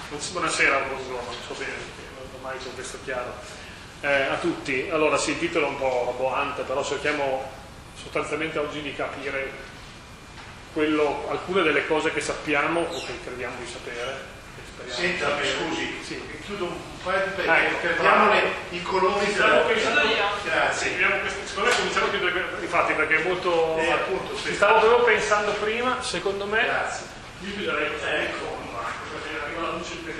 Buonasera, buongiorno, non so bene, ormai c'è questo chiaro. A tutti. Allora sì, il titolo è un po' roboante, però cerchiamo sostanzialmente oggi di capire alcune delle cose che sappiamo o che crediamo di sapere. Senta, mi scusi, sì. chiudo un paio di pezzi, perdiamo i colori della... Grazie. Secondo me cominciamo a chiudere, infatti, perché è molto... appunto, ci stavo proprio pensando prima, secondo me... Grazie. Io chiuderei questo icono, perché arriva la luce in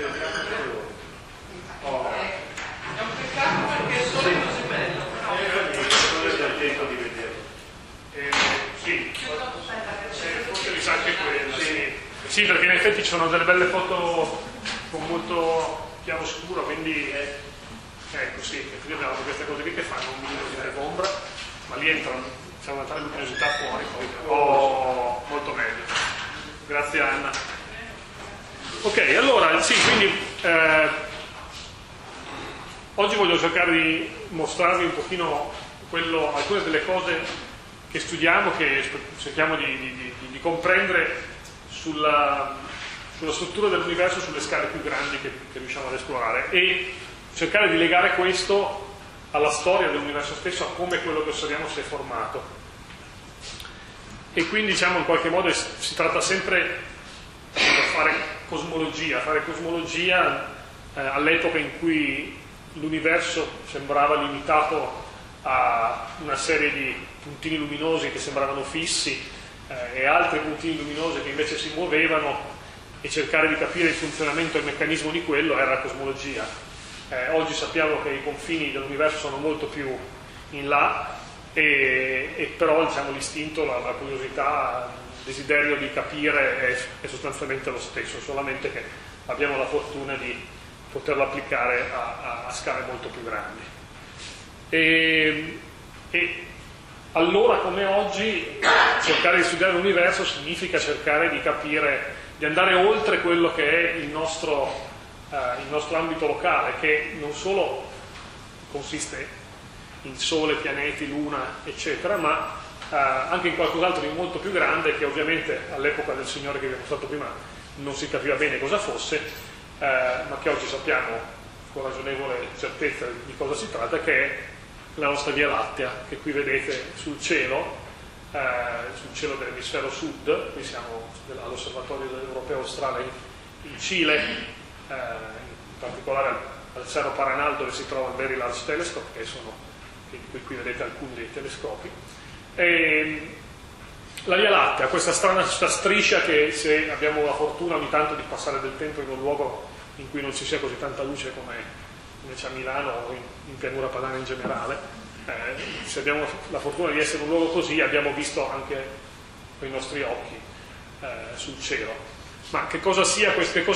È un peccato perché il sole è così bello, però... il tempo di vederlo. Sì, forse mi sa anche quella, sì. Sì, perché in effetti ci sono delle belle foto con molto chiaroscuro, quindi ecco sì, che qui abbiamo queste cose qui che fanno un minimo di ombra, ma lì entra, c'è una tale luminosità fuori, poi molto meglio. Grazie Anna. Ok, allora sì, quindi oggi voglio cercare di mostrarvi un pochino alcune delle cose che studiamo, che cerchiamo di comprendere sulla struttura dell'universo, sulle scale più grandi che riusciamo ad esplorare, e cercare di legare questo alla storia dell'universo stesso, a come quello che osserviamo si è formato. E quindi diciamo in qualche modo si tratta sempre di fare cosmologia all'epoca in cui l'universo sembrava limitato a una serie di puntini luminosi che sembravano fissi, e altri puntini luminosi che invece si muovevano, e cercare di capire il funzionamento e il meccanismo di quello era la cosmologia. Oggi sappiamo che i confini dell'universo sono molto più in là, e però diciamo, l'istinto, la curiosità, il desiderio di capire è sostanzialmente lo stesso, solamente che abbiamo la fortuna di poterlo applicare a scale molto più grandi. E allora, come oggi, cercare di studiare l'universo significa cercare di capire, di andare oltre quello che è il nostro ambito locale, che non solo consiste in Sole, pianeti, Luna, eccetera, ma anche in qualcos'altro di molto più grande, che ovviamente all'epoca del Signore che vi ho mostrato prima non si capiva bene cosa fosse, ma che oggi sappiamo con ragionevole certezza di cosa si tratta, che è la nostra Via Lattea, che qui vedete sul cielo dell'emisfero sud. Qui siamo all'osservatorio europeo australe in Cile, in particolare al Cerro Paranal, dove si trova il Very Large Telescope, qui vedete alcuni dei telescopi. La Via Lattea, questa striscia che, se abbiamo la fortuna ogni tanto di passare del tempo in un luogo in cui non ci sia così tanta luce come c'è a Milano o in pianura padana in generale, se abbiamo la fortuna di essere in un luogo così, abbiamo visto anche con i nostri occhi sul cielo. Ma che cos'è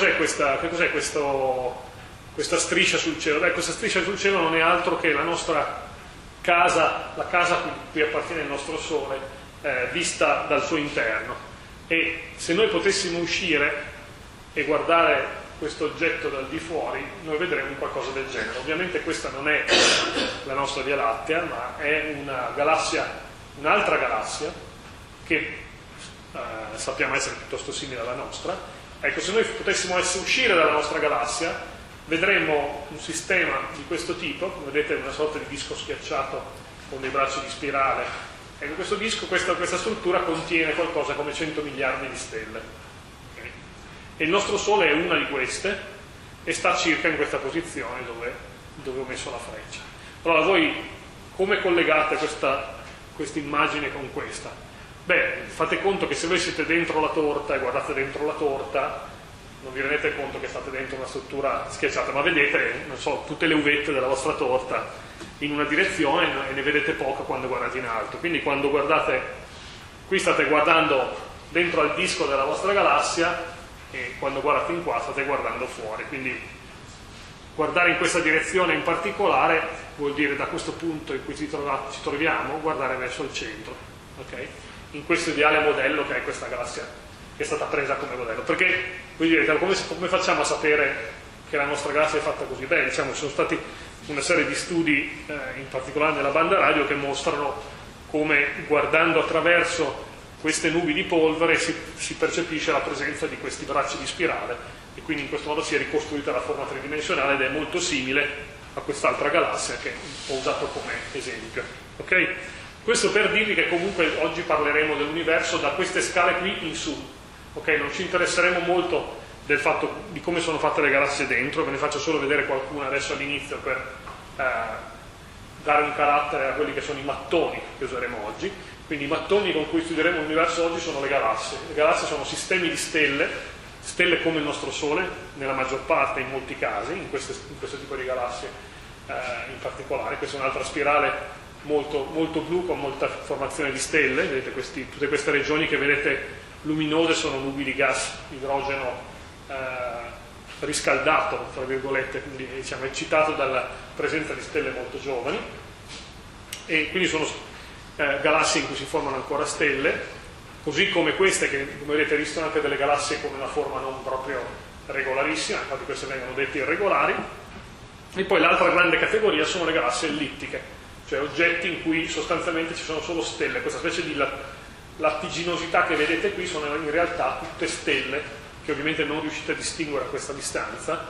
questa striscia sul cielo? Beh, questa striscia sul cielo non è altro che la nostra casa, la casa cui appartiene il nostro Sole, vista dal suo interno. E se noi potessimo uscire e guardare questo oggetto dal di fuori, noi vedremo qualcosa del genere. Ovviamente questa non è la nostra Via Lattea, ma è un'altra galassia che sappiamo essere piuttosto simile alla nostra. Ecco, se noi potessimo uscire dalla nostra galassia, vedremmo un sistema di questo tipo, come vedete una sorta di disco schiacciato con dei bracci di spirale. Ecco, questo disco, questa struttura contiene qualcosa come 100 miliardi di stelle. E il nostro Sole è una di queste, e sta circa in questa posizione dove ho messo la freccia. Allora voi come collegate questa immagine con questa? Beh, fate conto che se voi siete dentro la torta e guardate dentro la torta, non vi rendete conto che state dentro una struttura schiacciata, ma vedete, non so, tutte le uvette della vostra torta in una direzione e ne vedete poco quando guardate in alto. Quindi quando guardate, qui state guardando dentro al disco della vostra galassia, e quando guardate in qua state guardando fuori. Quindi guardare in questa direzione in particolare vuol dire, da questo punto in cui ci troviamo, guardare verso il centro, okay? In questo ideale modello che è questa galassia che è stata presa come modello. Perché voi direte, come facciamo a sapere che la nostra galassia è fatta così? Beh, diciamo, ci sono stati una serie di studi, in particolare nella banda radio, che mostrano come, guardando attraverso queste nubi di polvere si percepisce la presenza di questi bracci di spirale e quindi in questo modo si è ricostruita la forma tridimensionale ed è molto simile a quest'altra galassia che ho usato come esempio. Okay? Questo per dirvi che comunque oggi parleremo dell'universo da queste scale qui in su. Okay? Non ci interesseremo molto del fatto di come sono fatte le galassie dentro, ve ne faccio solo vedere qualcuna adesso all'inizio per dare un carattere a quelli che sono i mattoni che useremo oggi. Quindi i mattoni con cui studieremo l'universo oggi sono le galassie. Le galassie sono sistemi di stelle come il nostro Sole, nella maggior parte, in molti casi, in questo tipo di galassie in particolare. Questa è un'altra spirale molto, molto blu con molta formazione di stelle. Vedete tutte queste regioni che vedete luminose sono nubi di gas idrogeno riscaldato, tra virgolette, quindi diciamo eccitato dalla presenza di stelle molto giovani, e quindi sono galassie in cui si formano ancora stelle, così come queste che come vedete esistono anche delle galassie con una forma non proprio regolarissima, infatti queste vengono dette irregolari. E poi l'altra grande categoria sono le galassie ellittiche, cioè oggetti in cui sostanzialmente ci sono solo stelle. Questa specie di lattiginosità che vedete qui sono in realtà tutte stelle che ovviamente non riuscite a distinguere a questa distanza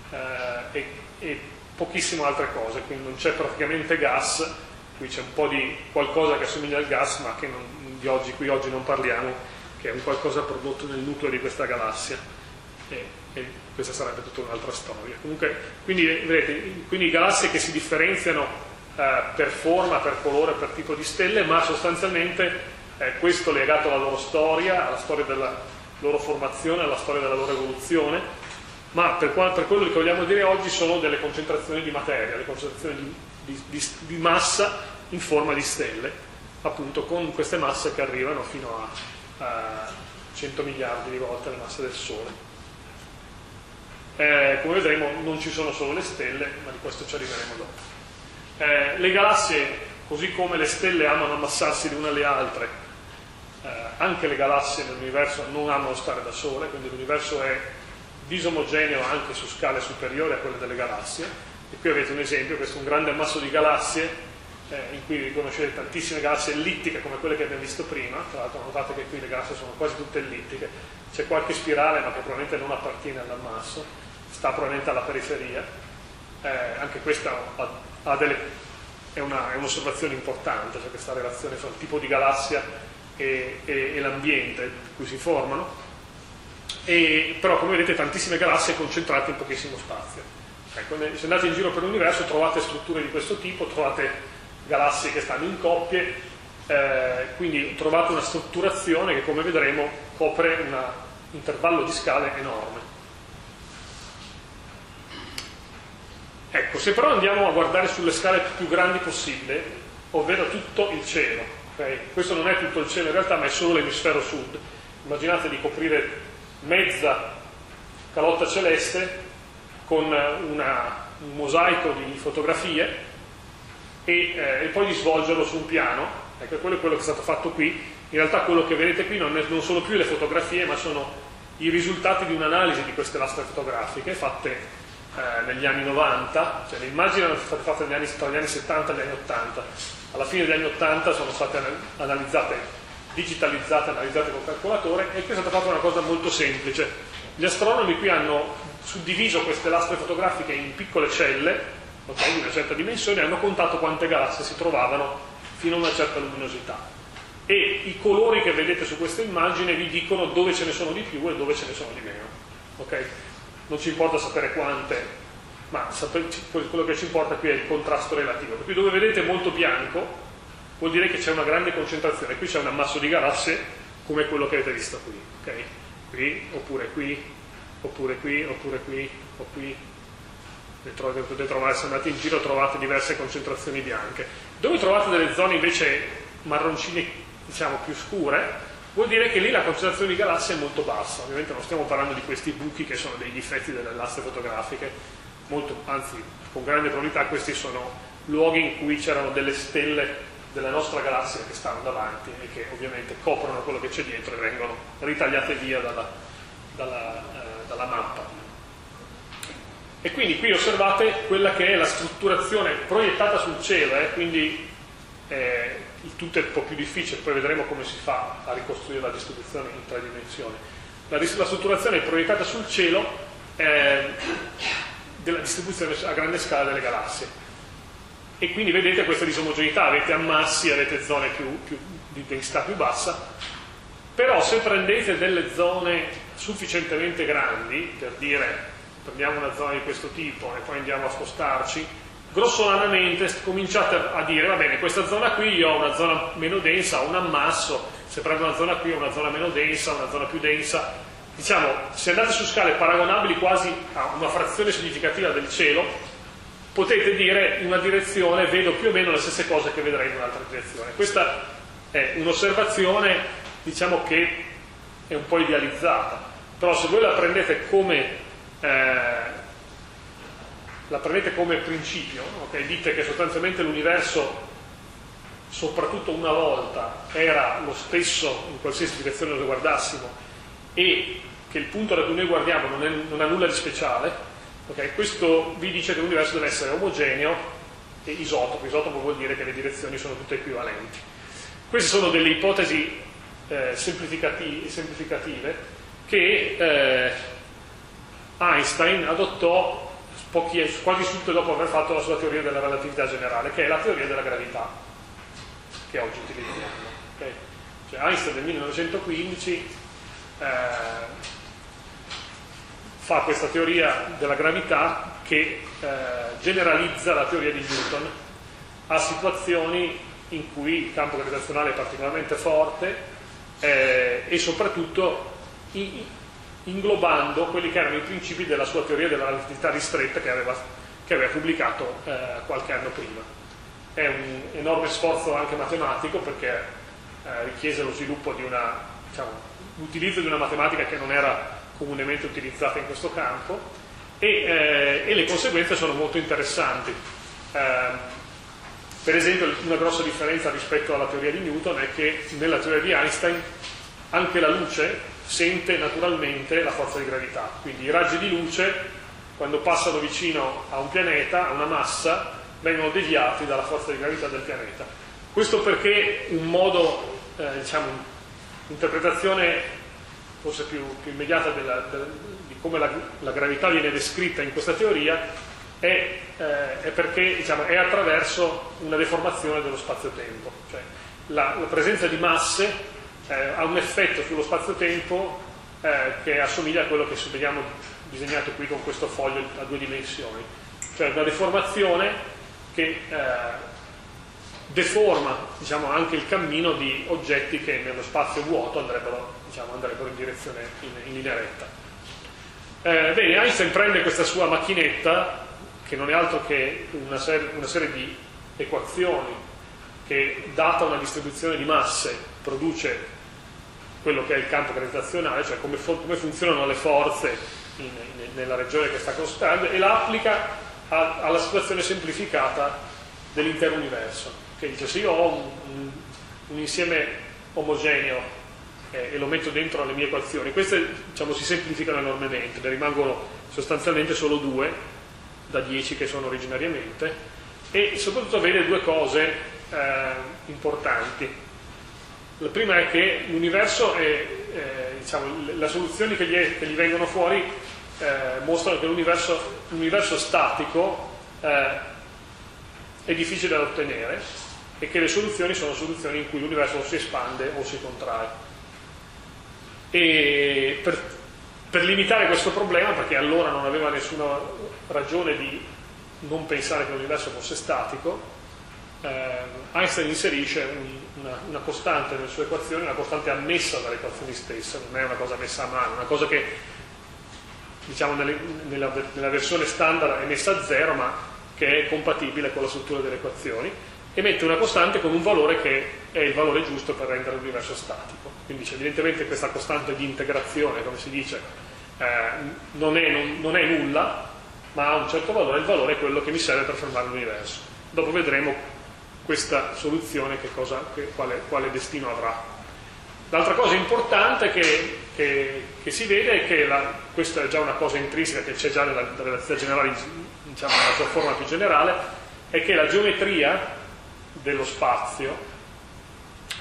e pochissime altre cose, quindi non c'è praticamente gas. Qui c'è un po' di qualcosa che assomiglia al gas, ma che qui oggi non parliamo, che è un qualcosa prodotto nel nucleo di questa galassia. E questa sarebbe tutta un'altra storia. Comunque, quindi, vedete, quindi galassie che si differenziano per forma, per colore, per tipo di stelle, ma sostanzialmente questo legato alla loro storia, alla storia della loro formazione, alla storia della loro evoluzione, ma per quello che vogliamo dire oggi sono delle concentrazioni di materia, le concentrazioni di massa in forma di stelle, appunto con queste masse che arrivano fino a 100 miliardi di volte la massa del Sole. Come vedremo non ci sono solo le stelle, ma di questo ci arriveremo dopo. Le galassie, così come le stelle amano ammassarsi le une alle altre, anche le galassie nell'universo non amano stare da sole, quindi l'universo è disomogeneo anche su scale superiori a quelle delle galassie. E qui avete un esempio, questo è un grande ammasso di galassie in cui riconoscete tantissime galassie ellittiche come quelle che abbiamo visto prima. Tra l'altro notate che qui le galassie sono quasi tutte ellittiche, c'è qualche spirale ma che probabilmente non appartiene all'ammasso, sta probabilmente alla periferia. Anche questa è un'osservazione importante, cioè questa relazione fra il tipo di galassia e l'ambiente in cui si formano. Però come vedete tantissime galassie concentrate in pochissimo spazio. Se andate in giro per l'universo trovate strutture di questo tipo, trovate galassie che stanno in coppie, quindi trovate una strutturazione che, come vedremo, copre un intervallo di scale enorme. Ecco, se però andiamo a guardare sulle scale più grandi possibili, ovvero tutto il cielo, okay? Questo non è tutto il cielo in realtà, ma è solo l'emisfero sud. Immaginate di coprire mezza calotta celeste con un mosaico di fotografie e poi di svolgerlo su un piano. Ecco, quello è quello che è stato fatto qui. In realtà quello che vedete qui non sono più le fotografie, ma sono i risultati di un'analisi di queste lastre fotografiche fatte negli anni 90, cioè le immagini erano state fatte tra gli anni 70 e gli anni 80. Alla fine degli anni 80 sono state analizzate, digitalizzate, analizzate col calcolatore, e qui è stata fatta una cosa molto semplice. Gli astronomi qui hanno suddiviso queste lastre fotografiche in piccole celle, okay, di una certa dimensione, e hanno contato quante galassie si trovavano fino a una certa luminosità. E i colori che vedete su questa immagine vi dicono dove ce ne sono di più e dove ce ne sono di meno. Okay? Non ci importa sapere quante, ma quello che ci importa qui è il contrasto relativo. Per cui dove vedete molto bianco vuol dire che c'è una grande concentrazione. Qui c'è un ammasso di galassie come quello che avete visto qui. Okay? Qui, oppure qui, oppure qui, oppure qui, o qui. Potete trovare, se andate in giro trovate diverse concentrazioni bianche. Dove trovate delle zone invece marroncine, diciamo più scure, vuol dire che lì la concentrazione di galassie è molto bassa. Ovviamente non stiamo parlando di questi buchi che sono dei difetti delle lastre fotografiche, anzi con grande probabilità questi sono luoghi in cui c'erano delle stelle della nostra galassia che stanno davanti e che ovviamente coprono quello che c'è dietro e vengono ritagliate via dalla mappa. E quindi qui osservate quella che è la strutturazione proiettata sul cielo, quindi il tutto è un po' più difficile, poi vedremo come si fa a ricostruire la distribuzione in 3 dimensioni. La strutturazione è proiettata sul cielo della distribuzione a grande scala delle galassie, e quindi vedete questa disomogeneità, avete ammassi, avete zone di densità più bassa, però se prendete delle zone sufficientemente grandi, per dire prendiamo una zona di questo tipo e poi andiamo a spostarci, grossolanamente cominciate a dire va bene, questa zona qui io ho una zona meno densa, ho un ammasso, se prendo una zona qui ho una zona meno densa, una zona più densa. Diciamo, se andate su scale paragonabili quasi a una frazione significativa del cielo, potete dire in una direzione vedo più o meno le stesse cose che vedrei in un'altra direzione. Questa è un'osservazione, diciamo, che è un po' idealizzata, però se voi la prendete come principio, okay? Dite che sostanzialmente l'universo, soprattutto una volta, era lo stesso in qualsiasi direzione lo guardassimo, e che il punto da cui noi guardiamo non ha nulla di speciale, okay? Questo vi dice che l'universo deve essere omogeneo e isotopo. Isotopo vuol dire che le direzioni sono tutte equivalenti. Queste sono delle ipotesi semplificative che Einstein adottò quasi subito dopo aver fatto la sua teoria della relatività generale, che è la teoria della gravità che oggi utilizziamo. Okay? Cioè Einstein nel 1915 fa questa teoria della gravità che generalizza la teoria di Newton a situazioni in cui il campo gravitazionale è particolarmente forte e soprattutto inglobando quelli che erano i principi della sua teoria della relatività ristretta che aveva pubblicato qualche anno prima. È un enorme sforzo anche matematico, perché richiese lo sviluppo di l'utilizzo di una matematica che non era comunemente utilizzata in questo campo, e le conseguenze sono molto interessanti. Per esempio, una grossa differenza rispetto alla teoria di Newton è che nella teoria di Einstein anche la luce sente naturalmente la forza di gravità, quindi i raggi di luce, quando passano vicino a un pianeta, a una massa, vengono deviati dalla forza di gravità del pianeta. Questo perché un modo, interpretazione forse più immediata di come la gravità viene descritta in questa teoria è perché è attraverso una deformazione dello spazio-tempo, cioè la presenza di masse ha un effetto sullo spazio-tempo che assomiglia a quello che vediamo disegnato qui con questo foglio a 2 dimensioni, cioè una deformazione che deforma anche il cammino di oggetti che nello spazio vuoto andrebbero in direzione in linea retta. Bene, Einstein prende questa sua macchinetta, che non è altro che una serie di equazioni che, data una distribuzione di masse, produce quello che è il campo gravitazionale, cioè come funzionano le forze nella regione che sta costruendo, e la applica alla situazione semplificata dell'intero universo, che dice: se io ho un insieme omogeneo e lo metto dentro alle mie equazioni, queste si semplificano enormemente, ne rimangono sostanzialmente solo 2 da 10 che sono originariamente, e soprattutto vede 2 cose importanti. La prima è che l'universo le soluzioni che gli vengono fuori mostrano che l'universo statico è difficile da ottenere, e che le soluzioni sono soluzioni in cui l'universo o si espande o si contrae. E per limitare questo problema, perché allora non aveva nessuna ragione di non pensare che l'universo fosse statico, Einstein inserisce una costante nelle sue equazioni, una costante ammessa dalle equazioni stesse, non è una cosa messa a mano, una cosa che nella versione standard è messa a 0, ma che è compatibile con la struttura delle equazioni, e mette una costante con un valore che è il valore giusto per rendere l'universo statico. Quindi evidentemente questa costante di integrazione, come si dice, non è nulla, ma ha un certo valore, il valore è quello che mi serve per fermare l'universo. Dopo vedremo questa soluzione quale destino avrà. L'altra cosa importante che si vede è che questa è già una cosa intrinseca che c'è già nella relatività generale, nella sua forma più generale, è che la geometria dello spazio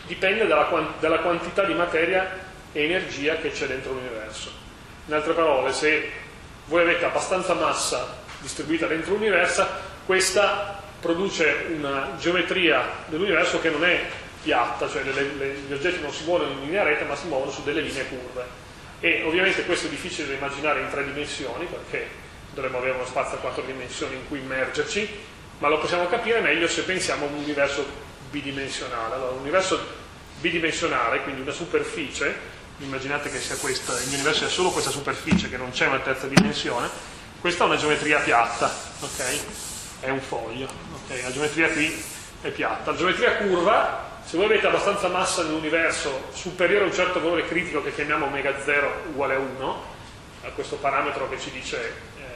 dipende dalla quantità di materia e energia che c'è dentro l'universo. In altre parole, se voi avete abbastanza massa distribuita dentro l'universo, questa produce una geometria dell'universo che non è piatta, cioè gli oggetti non si muovono in linea retta ma si muovono su delle linee curve. E ovviamente questo è difficile da immaginare in 3 dimensioni, perché dovremmo avere uno spazio a 4 dimensioni in cui immergerci, ma lo possiamo capire meglio se pensiamo a un universo bidimensionale. Allora, un universo bidimensionale, quindi una superficie, immaginate che sia questa, il mio universo è solo questa superficie, che non c'è una terza dimensione, questa è una geometria piatta, ok? È un foglio, ok? La geometria qui è piatta. La geometria curva, se voi avete abbastanza massa nell'universo superiore a un certo valore critico che chiamiamo omega 0 uguale a 1, a questo parametro che ci dice,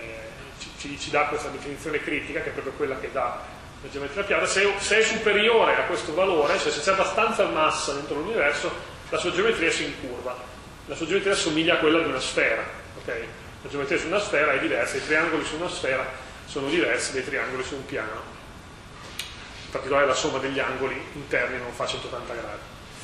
ci dà questa definizione critica, che è proprio quella che dà la geometria piatta, se è superiore a questo valore, cioè se c'è abbastanza massa dentro l'universo, la sua geometria si incurva. La sua geometria assomiglia a quella di una sfera, ok? La geometria su una sfera è diversa, i triangoli su una sfera sono diversi dai triangoli su un piano. In particolare la somma degli angoli interni non fa 180 gradi.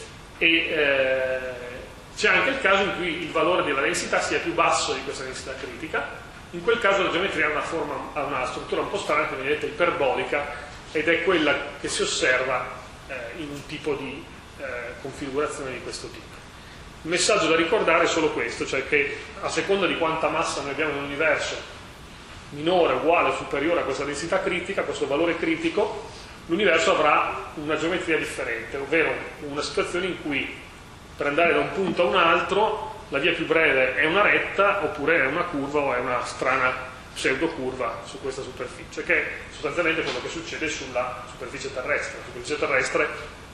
E c'è anche il caso in cui il valore della densità sia più basso di questa densità critica. In quel caso la geometria ha una struttura un po' strana, che vedete iperbolica, ed è quella che si osserva in un tipo di configurazione di questo tipo. Il messaggio da ricordare è solo questo, cioè che a seconda di quanta massa noi abbiamo nell'universo, minore, uguale o superiore a questa densità critica, a questo valore critico, l'universo avrà una geometria differente, ovvero una situazione in cui per andare da un punto a un altro la via più breve è una retta, oppure è una curva o è una strana pseudocurva su questa superficie, che è sostanzialmente quello che succede sulla superficie terrestre. La superficie terrestre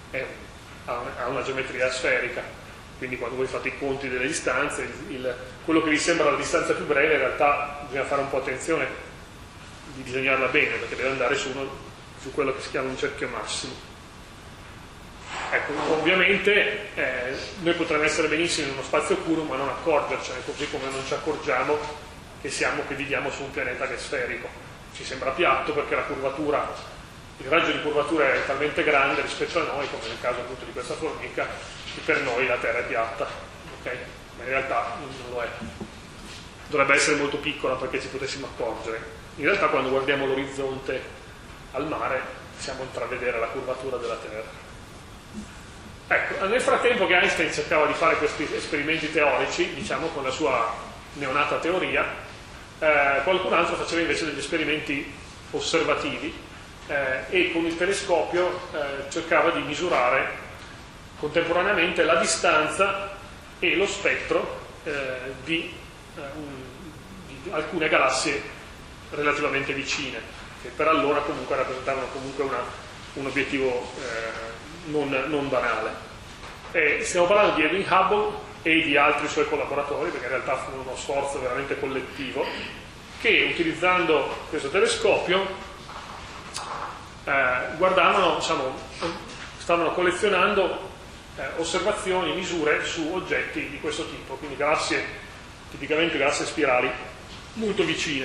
ha una geometria sferica, quindi quando voi fate i conti delle distanze, quello che vi sembra la distanza più breve in realtà bisogna fare un po' attenzione di disegnarla bene, perché deve andare su quello che si chiama un cerchio massimo. Ecco, ovviamente noi potremmo essere benissimo in uno spazio curvo ma non accorgercene, così come non ci accorgiamo che viviamo su un pianeta che è sferico. Ci sembra piatto perché il raggio di curvatura è talmente grande rispetto a noi, come nel caso appunto di questa formica, che per noi la Terra è piatta, okay? Ma in realtà non lo è. Dovrebbe essere molto piccola perché ci potessimo accorgere. In realtà quando guardiamo l'orizzonte al mare possiamo intravedere la curvatura della Terra. Ecco, nel frattempo che Einstein cercava di fare questi esperimenti teorici, diciamo con la sua neonata teoria, qualcun altro faceva invece degli esperimenti osservativi e con il telescopio cercava di misurare contemporaneamente la distanza e lo spettro di alcune galassie relativamente vicine, che per allora comunque rappresentavano comunque un obiettivo non banale. Stiamo parlando di Edwin Hubble e di altri suoi collaboratori, perché in realtà fu uno sforzo veramente collettivo, che utilizzando questo telescopio stavano collezionando osservazioni, misure su oggetti di questo tipo, quindi tipicamente galassie spirali molto vicine,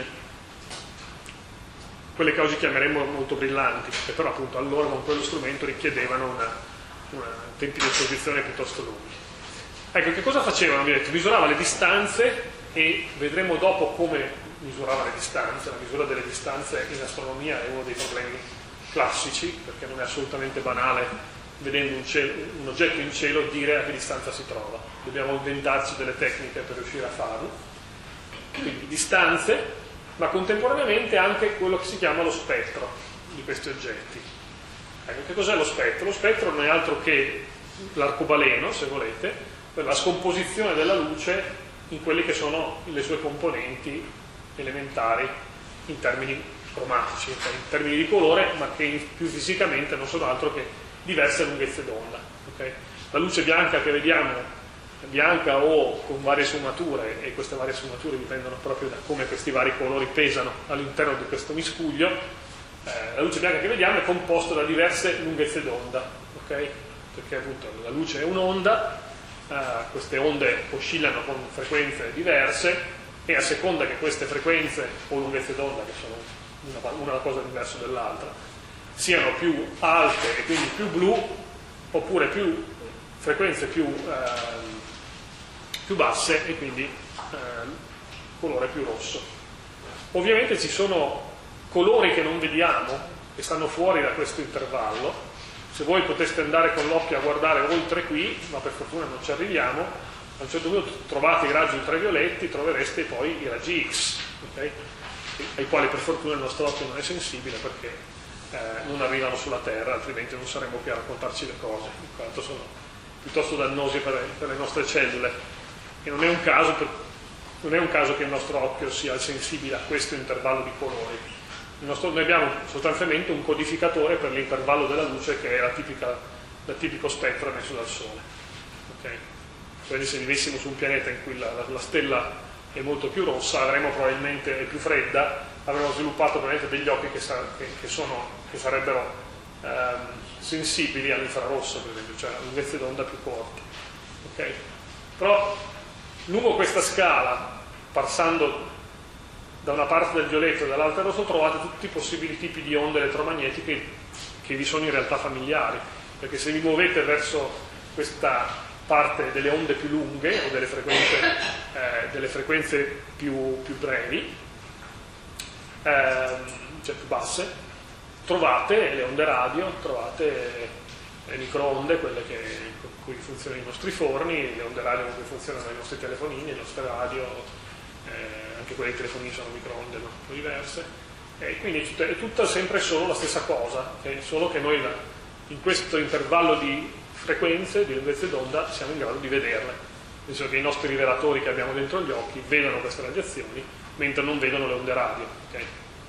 quelle che oggi chiameremmo molto brillanti, che però appunto allora con quello strumento richiedevano tempi di esposizione piuttosto lunghi. Ecco, che cosa facevano? Mi ha detto, misurava le distanze, e vedremo dopo come misurava le distanze. La misura delle distanze in astronomia è uno dei problemi classici, perché non è assolutamente banale, vedendo un oggetto in cielo, dire a che distanza si trova. Dobbiamo inventarci delle tecniche per riuscire a farlo. Quindi distanze, ma contemporaneamente anche quello che si chiama lo spettro di questi oggetti. Ecco, che cos'è lo spettro? Lo spettro non è altro che l'arcobaleno, se volete, per la scomposizione della luce in quelle che sono le sue componenti elementari in termini cromatici, in termini di colore, ma che più fisicamente non sono altro che diverse lunghezze d'onda. Okay? La luce bianca che vediamo, bianca o con varie sfumature, e queste varie sfumature dipendono proprio da come questi vari colori pesano all'interno di questo miscuglio, la luce bianca che vediamo è composta da diverse lunghezze d'onda, okay? Perché appunto la luce è un'onda, queste onde oscillano con frequenze diverse, e a seconda che queste frequenze o lunghezze d'onda, che sono una cosa diversa dall'altra, siano più alte e quindi più blu, oppure più frequenze più basse e quindi colore più rosso. Ovviamente ci sono colori che non vediamo, che stanno fuori da questo intervallo. Se voi poteste andare con l'occhio a guardare oltre qui, ma per fortuna non ci arriviamo, a un certo punto trovate i raggi ultravioletti, trovereste poi i raggi X, okay? Ai quali per fortuna il nostro occhio non è sensibile perché non arrivano sulla Terra, altrimenti non saremmo qui a raccontarci le cose, in quanto sono piuttosto dannosi per le nostre cellule. E non è un caso che il nostro occhio sia sensibile a questo intervallo di colori. Noi abbiamo sostanzialmente un codificatore per l'intervallo della luce che è la tipico spettro emesso dal Sole. Okay? Quindi se vivessimo su un pianeta in cui la stella è molto più rossa, avremmo probabilmente, è più fredda, avremmo sviluppato probabilmente degli occhi che sarebbero sensibili all'infrarosso, per esempio, cioè a lunghezze d'onda più corte. Okay? Però lungo questa scala, passando da una parte del violetto e dall'altra del rosso, trovate tutti i possibili tipi di onde elettromagnetiche che vi sono in realtà familiari, perché se vi muovete verso questa parte delle onde più lunghe o delle frequenze più brevi, cioè più basse, trovate le onde radio, trovate le microonde, quelle con cui funzionano i nostri forni, le onde radio con cui funzionano i nostri telefonini, le nostre radio, anche quelli dei telefonini sono microonde, ma sono diverse, e quindi è tutta sempre solo la stessa cosa, okay? Solo che noi in questo intervallo di frequenze, di lunghezze d'onda, siamo in grado di vederle, nel senso che i nostri rivelatori che abbiamo dentro gli occhi vedono queste radiazioni, mentre non vedono le onde radio. Okay?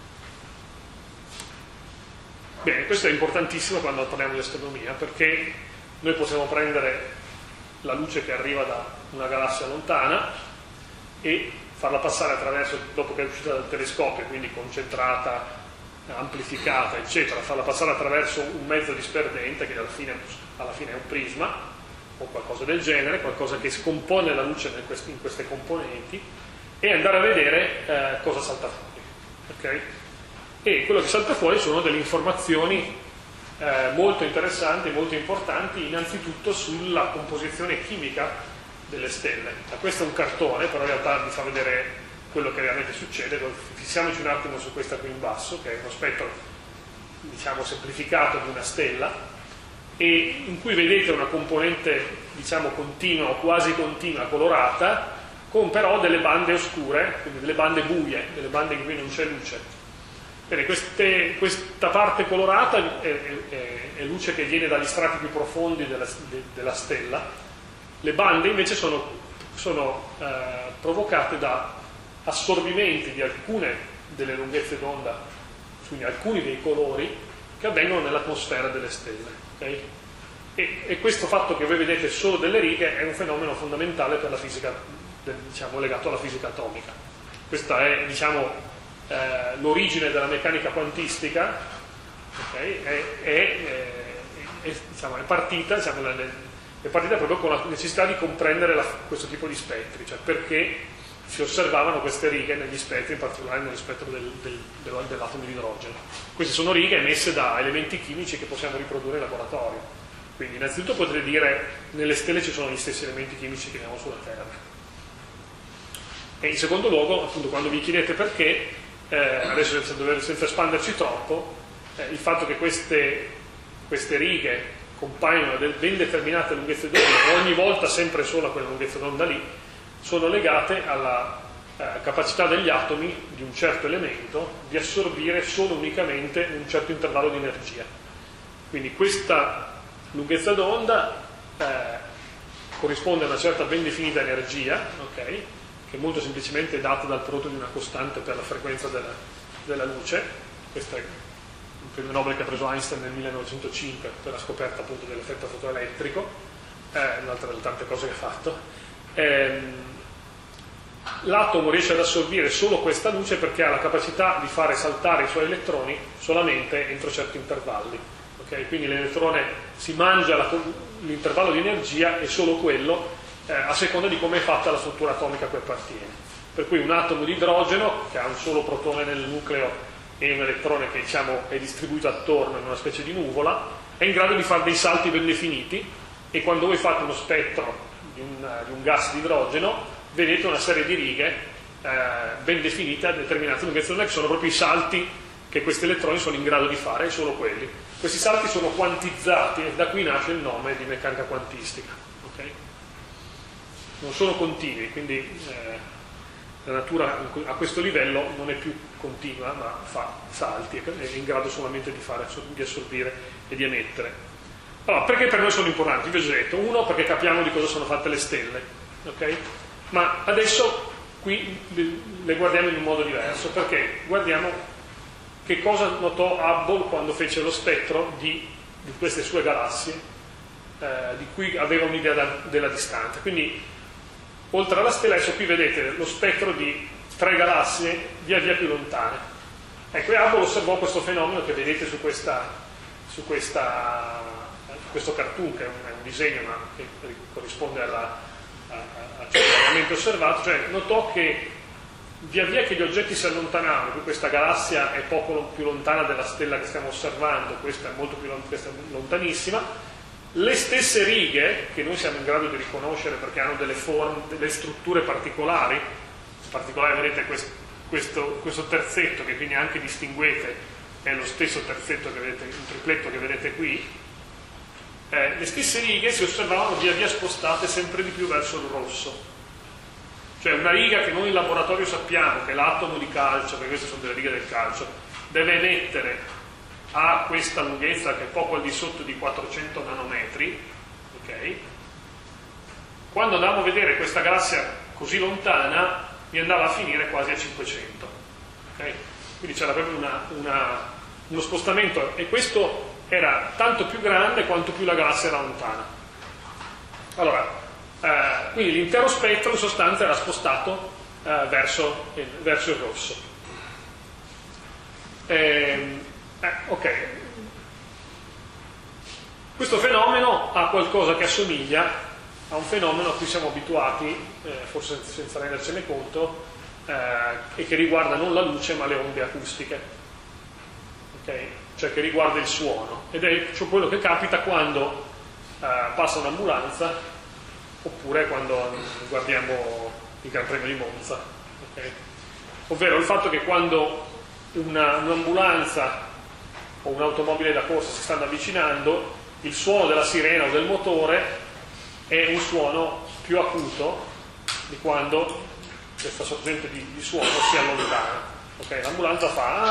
Bene, questo è importantissimo quando parliamo di astronomia, perché noi possiamo prendere la luce che arriva da una galassia lontana e farla passare attraverso, dopo che è uscita dal telescopio, quindi concentrata, amplificata, eccetera, farla passare attraverso un mezzo disperdente che alla fine è un prisma o qualcosa del genere, qualcosa che scompone la luce in queste componenti, e andare a vedere cosa salta fuori. Okay? E quello che salta fuori sono delle informazioni molto interessanti, molto importanti, innanzitutto sulla composizione chimica delle stelle. Questo è un cartone, però in realtà vi fa vedere quello che realmente succede. Fissiamoci un attimo su questa qui in basso, che è uno spettro, diciamo, semplificato di una stella, e in cui vedete una componente, diciamo, continua o quasi continua, colorata, con però delle bande oscure, quindi delle bande buie, delle bande in cui non c'è luce. Bene, questa parte colorata è luce che viene dagli strati più profondi della stella. Le bande invece sono provocate da assorbimenti di alcune delle lunghezze d'onda, quindi alcuni dei colori che avvengono nell'atmosfera delle stelle. Okay? E questo fatto che voi vedete solo delle righe è un fenomeno fondamentale per la fisica, diciamo, legato alla fisica atomica. Questa è, diciamo, l'origine della meccanica quantistica. Okay? Diciamo, è partita proprio con la necessità di comprendere questo tipo di spettri, cioè perché si osservavano queste righe negli spettri, in particolare nello spettro dell'atomo di idrogeno. Queste sono righe emesse da elementi chimici che possiamo riprodurre in laboratorio. Quindi innanzitutto potrei dire nelle stelle ci sono gli stessi elementi chimici che abbiamo sulla Terra. E in secondo luogo, appunto, quando vi chiedete perché, adesso senza espanderci troppo, il fatto che queste righe compaiono a ben determinate lunghezze d'onda, ogni volta sempre solo a quella lunghezza d'onda lì, sono legate alla capacità degli atomi di un certo elemento di assorbire solo unicamente un certo intervallo di energia. Quindi questa lunghezza d'onda corrisponde a una certa ben definita energia, okay, che molto semplicemente è data dal prodotto di una costante per la frequenza della luce. Questo è il premio Nobel che ha preso Einstein nel 1905 per la scoperta appunto dell'effetto fotoelettrico, un'altra delle tante cose che ha fatto. L'atomo riesce ad assorbire solo questa luce perché ha la capacità di fare saltare i suoi elettroni solamente entro certi intervalli. Okay? Quindi l'elettrone si mangia l'intervallo di energia e solo quello, a seconda di come è fatta la struttura atomica a cui appartiene. Per cui un atomo di idrogeno, che ha un solo protone nel nucleo e un elettrone che, diciamo, è distribuito attorno in una specie di nuvola, è in grado di fare dei salti ben definiti e quando voi fate uno spettro di un gas di idrogeno vedete una serie di righe ben definite a determinate lunghezze d'onda, che sono proprio i salti che questi elettroni sono in grado di fare, solo quelli. Questi salti sono quantizzati e da qui nasce il nome di meccanica quantistica. Okay? Non sono continui, quindi la natura a questo livello non è più continua, ma fa salti, è in grado solamente di assorbire e di emettere. Allora, perché per noi sono importanti? Vi ho già detto, uno, perché capiamo di cosa sono fatte le stelle, okay? Ma adesso qui le guardiamo in un modo diverso, perché guardiamo che cosa notò Hubble quando fece lo spettro di queste sue galassie, di cui aveva un'idea della distanza. Quindi, oltre alla stella, adesso qui vedete lo spettro di 3 galassie via via più lontane. Ecco, e Hubble osservò questo fenomeno che vedete su questo cartoon, che è un disegno, ma che corrisponde a ciò che veramente osservato, cioè notò che via via che gli oggetti si allontanavano, qui questa galassia è poco più lontana della stella che stiamo osservando, questa è molto più questa è lontanissima, le stesse righe che noi siamo in grado di riconoscere perché hanno delle forme, delle strutture particolari, in particolare vedete questo terzetto che quindi anche distinguete è lo stesso terzetto che vedete, un tripletto che vedete qui, le stesse righe si osservavano via via spostate sempre di più verso il rosso. Cioè una riga che noi in laboratorio sappiamo che l'atomo di calcio, perché queste sono delle righe del calcio, deve emettere a questa lunghezza che è poco al di sotto di 400 nanometri, okay? Quando andavamo a vedere questa galassia così lontana mi andava a finire quasi a 500, okay? Quindi c'era proprio uno spostamento, e questo era tanto più grande quanto più la galassia era lontana. Allora, quindi l'intero spettro in sostanza era spostato verso il rosso. Ok. Questo fenomeno ha qualcosa che assomiglia a un fenomeno a cui siamo abituati, forse senza rendercene conto, e che riguarda non la luce ma le onde acustiche, okay? Cioè che riguarda il suono, ed è cioè quello che capita quando passa un'ambulanza oppure quando guardiamo il Gran Premio di Monza, okay? Ovvero il fatto che quando un'ambulanza o un'automobile da corsa si stanno avvicinando, il suono della sirena o del motore è un suono più acuto di quando questa sorgente di suono si allontana, okay? L'ambulanza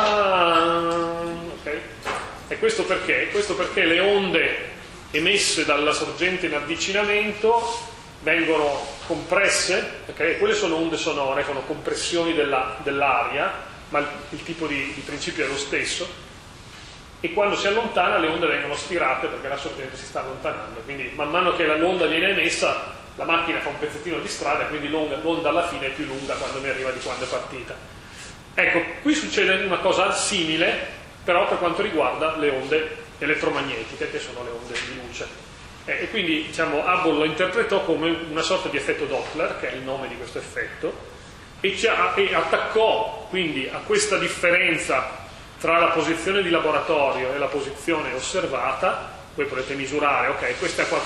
fa okay? E questo perché? Questo perché le onde emesse dalla sorgente in avvicinamento vengono compresse, perché quelle sono onde sonore, sono compressioni dell'aria, ma il tipo di principio è lo stesso, e quando si allontana le onde vengono stirate perché la sorgente si sta allontanando, quindi man mano che l'onda viene emessa la macchina fa un pezzettino di strada e quindi l'onda alla fine è più lunga quando mi arriva di quando è partita. Ecco, qui succede una cosa simile, però per quanto riguarda le onde elettromagnetiche, che sono le onde di luce. E quindi diciamo Hubble lo interpretò come una sorta di effetto Doppler, che è il nome di questo effetto, e attaccò quindi a questa differenza tra la posizione di laboratorio e la posizione osservata. Voi potete misurare, ok, questa è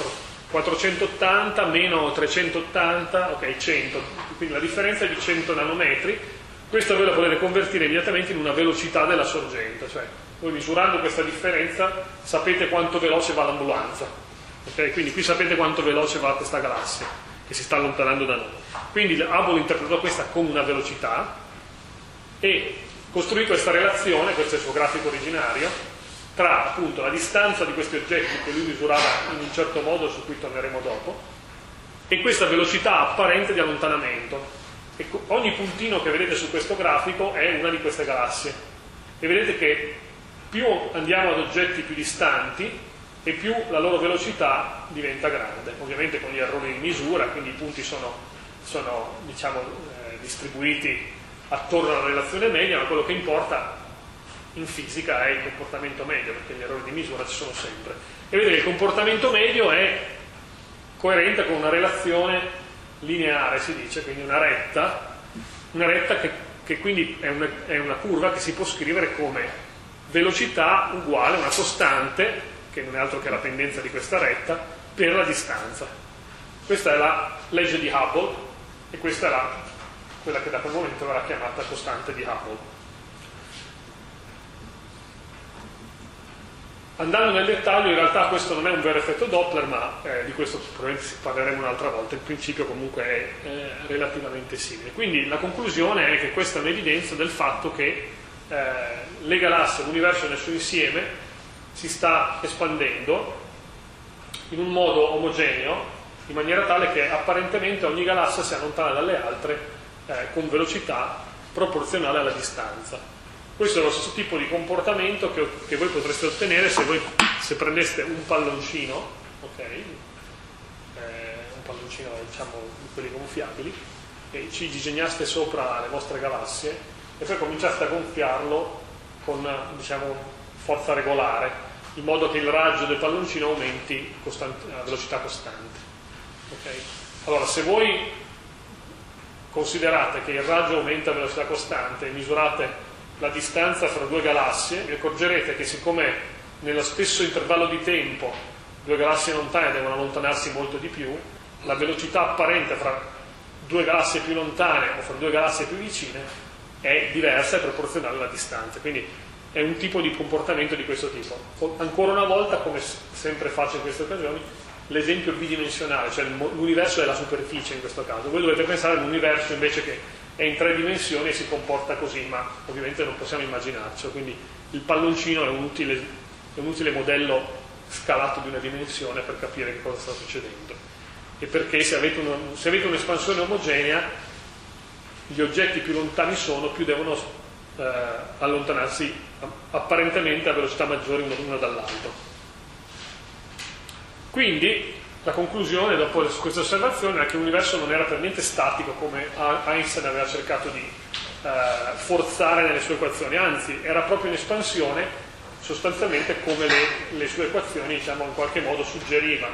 480 meno 380, ok, 100, quindi la differenza è di 100 nanometri. Questa voi la potete convertire immediatamente in una velocità della sorgente, cioè voi misurando questa differenza sapete quanto veloce va l'ambulanza. Okay? Quindi qui sapete quanto veloce va questa galassia che si sta allontanando da noi. Quindi Hubble interpretò questa come una velocità e costruì questa relazione, questo è il suo grafico originario, tra appunto la distanza di questi oggetti che lui misurava in un certo modo, su cui torneremo dopo, e questa velocità apparente di allontanamento. E ogni puntino che vedete su questo grafico è una di queste galassie, e vedete che più andiamo ad oggetti più distanti e più la loro velocità diventa grande, ovviamente con gli errori di misura, quindi i punti sono diciamo, distribuiti attorno alla relazione media, ma quello che importa in fisica è il comportamento medio, perché gli errori di misura ci sono sempre. E vedete che il comportamento medio è coerente con una relazione lineare, si dice, quindi una retta che quindi è una curva che si può scrivere come velocità uguale a una costante, che non è altro che la pendenza di questa retta, per la distanza. Questa è la legge di Hubble e questa è quella che da quel momento verrà chiamata costante di Hubble. Andando nel dettaglio, in realtà questo non è un vero effetto Doppler, ma di questo probabilmente parleremo un'altra volta. Il principio comunque è relativamente simile. Quindi la conclusione è che questa è un'evidenza del fatto che le galassie, l'universo nel suo insieme, si sta espandendo in un modo omogeneo, in maniera tale che apparentemente ogni galassia si allontana dalle altre con velocità proporzionale alla distanza. Questo è lo stesso tipo di comportamento che voi potreste ottenere se prendeste un palloncino, ok? Un palloncino diciamo di quelli gonfiabili, e ci disegnaste sopra le vostre galassie e poi cominciaste a gonfiarlo con diciamo forza regolare, in modo che il raggio del palloncino aumenti a velocità costante. Okay? Allora, se voi considerate che il raggio aumenta a velocità costante e misurate la distanza fra due galassie, vi accorgerete che siccome nello stesso intervallo di tempo due galassie lontane devono allontanarsi molto di più, la velocità apparente fra due galassie più lontane o fra due galassie più vicine è diversa e proporzionale alla distanza. Quindi è un tipo di comportamento di questo tipo. Ancora una volta, come sempre faccio in queste occasioni, l'esempio bidimensionale, cioè l'universo è la superficie in questo caso. Voi dovete pensare all'universo invece che è in 3 dimensioni e si comporta così, ma ovviamente non possiamo immaginarcelo, quindi il palloncino è un utile modello scalato di una dimensione per capire che cosa sta succedendo. E perché se avete un'espansione omogenea, gli oggetti più lontani più devono allontanarsi apparentemente a velocità maggiori uno dall'altro. Quindi la conclusione dopo questa osservazione è che l'universo non era per niente statico come Einstein aveva cercato di forzare nelle sue equazioni, anzi era proprio in espansione sostanzialmente come le sue equazioni diciamo in qualche modo suggerivano.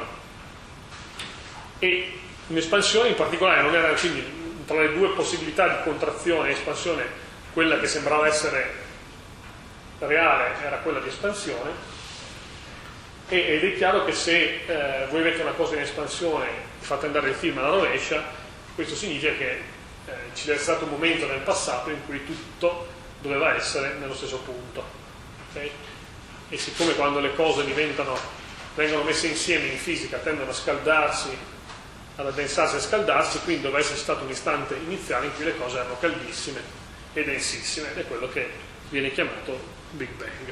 E in espansione in particolare non era, quindi tra le due possibilità di contrazione e espansione, quella che sembrava essere reale era quella di espansione. Ed è chiaro che se voi avete una cosa in espansione e fate andare il film alla rovescia, questo significa che ci deve essere stato un momento nel passato in cui tutto doveva essere nello stesso punto. Okay? E siccome quando le cose vengono messe insieme in fisica tendono a scaldarsi, ad addensarsi e scaldarsi, quindi doveva essere stato un istante iniziale in cui le cose erano caldissime e densissime, ed è quello che viene chiamato Big Bang.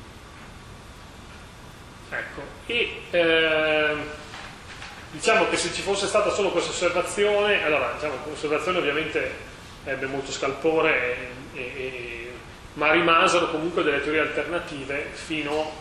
Ecco, e diciamo che se ci fosse stata solo questa osservazione, allora diciamo che l'osservazione ovviamente ebbe molto scalpore, ma rimasero comunque delle teorie alternative fino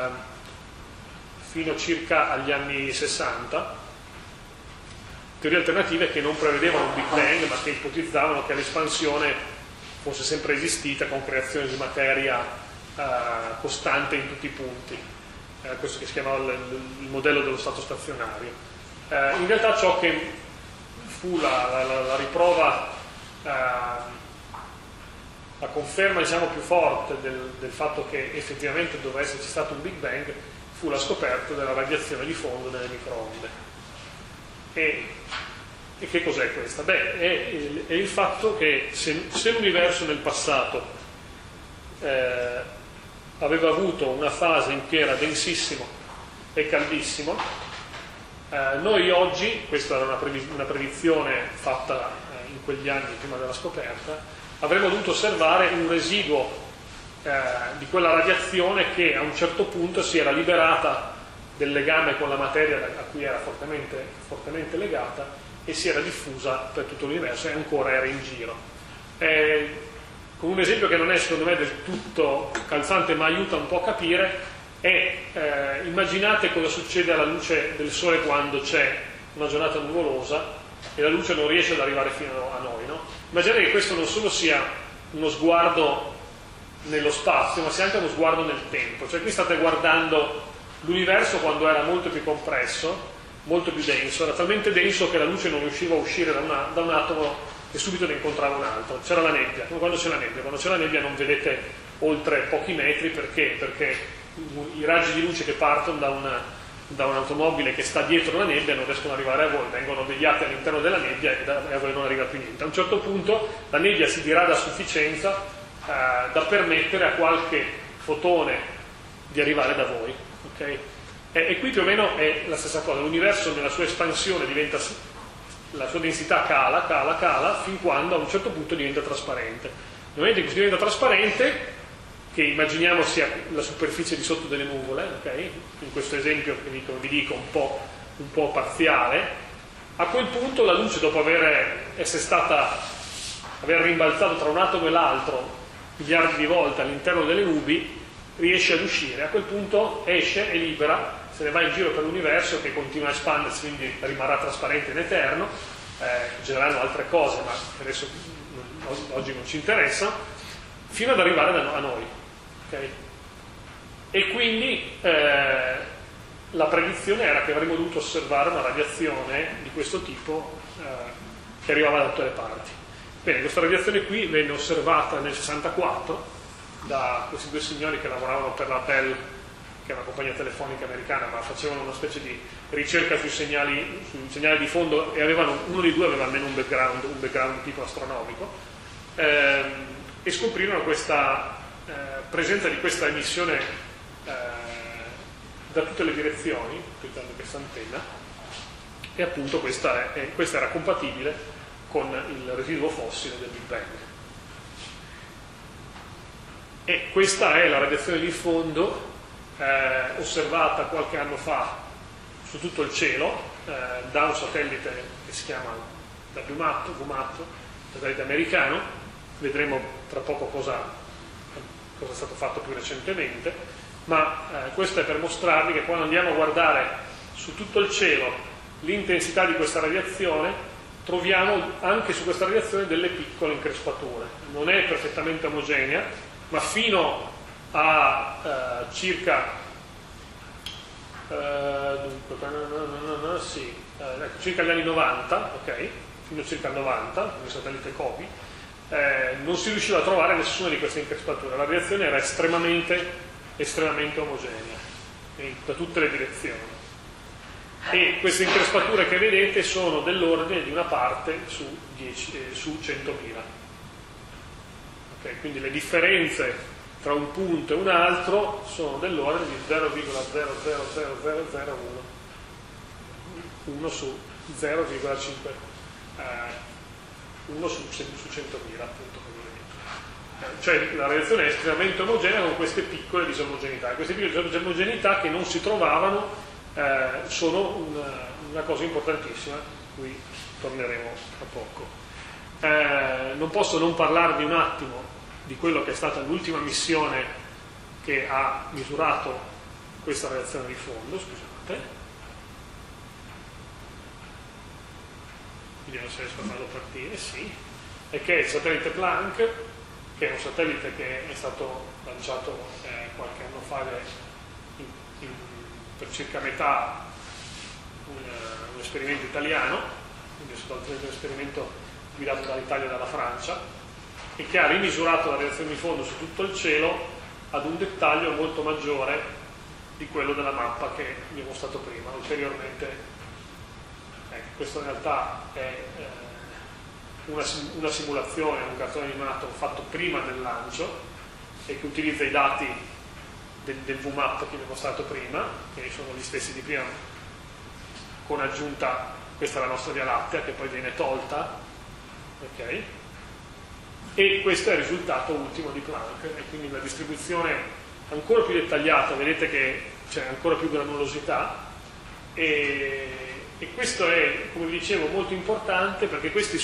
circa agli anni 60, teorie alternative che non prevedevano un Big Bang ma che ipotizzavano che l'espansione fosse sempre esistita con creazione di materia costante in tutti i punti. Questo che si chiamava il modello dello stato stazionario. In realtà ciò che fu la riprova, la conferma diciamo più forte del fatto che effettivamente doveva esserci stato un Big Bang fu la scoperta della radiazione di fondo nelle microonde. E che cos'è questa? Beh, è il fatto che se l'universo nel passato aveva avuto una fase in cui era densissimo e caldissimo, noi oggi, questa era una predizione fatta in quegli anni prima della scoperta, avremmo dovuto osservare un residuo di quella radiazione che a un certo punto si era liberata del legame con la materia a cui era fortemente legata e si era diffusa per tutto l'universo e ancora era in giro. Con un esempio che non è secondo me del tutto calzante ma aiuta un po' a capire, immaginate cosa succede alla luce del sole quando c'è una giornata nuvolosa e la luce non riesce ad arrivare fino a noi, no? Immaginate che questo non solo sia uno sguardo nello spazio ma sia anche uno sguardo nel tempo, cioè qui state guardando l'universo quando era molto più compresso, molto più denso, era talmente denso che la luce non riusciva a uscire da un atomo e subito ne incontrava un altro. C'era la nebbia, come quando c'è la nebbia non vedete oltre pochi metri, perché i raggi di luce che partono da da un'automobile che sta dietro la nebbia non riescono ad arrivare a voi, vengono deviati all'interno della nebbia e a voi non arriva più niente. A un certo punto la nebbia si dirada a sufficienza da permettere a qualche fotone di arrivare da voi, okay? E qui più o meno è la stessa cosa, l'universo nella sua espansione diventa, la sua densità cala fin quando a un certo punto diventa trasparente. Nel momento in cui diventa trasparente, che immaginiamo sia la superficie di sotto delle nuvole, okay? In questo esempio che vi dico un po' parziale, a quel punto la luce, dopo aver rimbalzato tra un atomo e l'altro miliardi di volte all'interno delle nubi, riesce ad uscire. A quel punto esce e libera, se ne va in giro per l'universo che continua a espandersi, quindi rimarrà trasparente in eterno, genereranno altre cose ma adesso oggi non ci interessa, fino ad arrivare a noi. Okay. E quindi la predizione era che avremmo dovuto osservare una radiazione di questo tipo che arrivava da tutte le parti. Bene, questa radiazione qui venne osservata nel 64 da questi due signori che lavoravano per la Bell, che è una compagnia telefonica americana, ma facevano una specie di ricerca sui segnali di fondo, e uno dei due aveva almeno un background tipo astronomico, e scoprirono questa presenza di questa emissione da tutte le direzioni, utilizzando questa antenna, e appunto questa era compatibile con il residuo fossile del Big Bang. E questa è la radiazione di fondo osservata qualche anno fa su tutto il cielo da un satellite che si chiama VMAP, satellite americano. Vedremo tra poco cosa è stato fatto più recentemente, ma questo è per mostrarvi che quando andiamo a guardare su tutto il cielo l'intensità di questa radiazione, troviamo anche su questa radiazione delle piccole increspature. Non è perfettamente omogenea, ma fino a circa circa gli anni 90, ok? Fino a circa il 90, con il satellite COBE, non si riusciva a trovare nessuna di queste increspature. La radiazione era estremamente omogenea da tutte le direzioni, e queste increspature che vedete sono dell'ordine di una parte su 100.000. Okay, quindi le differenze tra un punto e un altro sono dell'ordine di 0,00001, 1 su 0,5, 1 su 100.000, appunto. Cioè la radiazione è estremamente omogenea con queste piccole disomogeneità. Queste piccole disomogeneità che non si trovavano sono una cosa importantissima, cui torneremo tra poco. Non posso non parlarvi un attimo di quello che è stata l'ultima missione che ha misurato questa radiazione di fondo, scusate. Vediamo se riesco a farlo partire, sì. E che è il satellite Planck, che è un satellite che è stato lanciato qualche anno fa, per circa metà un esperimento italiano, quindi è stato un esperimento guidato dall'Italia e dalla Francia, e che ha rimisurato la radiazione di fondo su tutto il cielo ad un dettaglio molto maggiore di quello della mappa che vi ho mostrato prima. Ulteriormente, questo in realtà è una simulazione, un cartone animato fatto prima del lancio e che utilizza i dati del VMAP che vi ho mostrato prima, che sono gli stessi di prima, con aggiunta, questa è la nostra Via Lattea che poi viene tolta, ok? E questo è il risultato ultimo di Planck, e quindi una distribuzione ancora più dettagliata, vedete che c'è ancora più granulosità, e questo è, come vi dicevo, molto importante, perché questa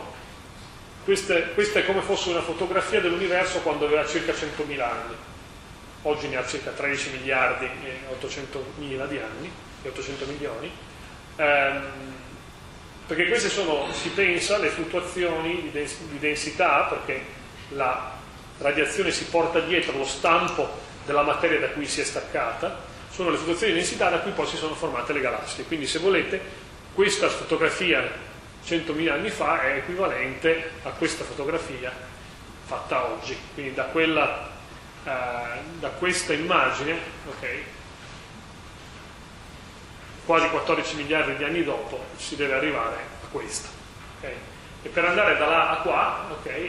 è come fosse una fotografia dell'universo quando aveva circa 100.000 anni. Oggi ne ha circa 13 miliardi e 800.000 di anni, e 800 milioni, perché queste sono, si pensa, le fluttuazioni di densità, perché la radiazione si porta dietro lo stampo della materia da cui si è staccata, sono le fluttuazioni di densità da cui poi si sono formate le galassie. Quindi, se volete, questa fotografia 100.000 anni fa è equivalente a questa fotografia fatta oggi. Quindi da questa immagine, ok, quasi 14 miliardi di anni dopo si deve arrivare a questa. Okay? E per andare da là a qua, okay,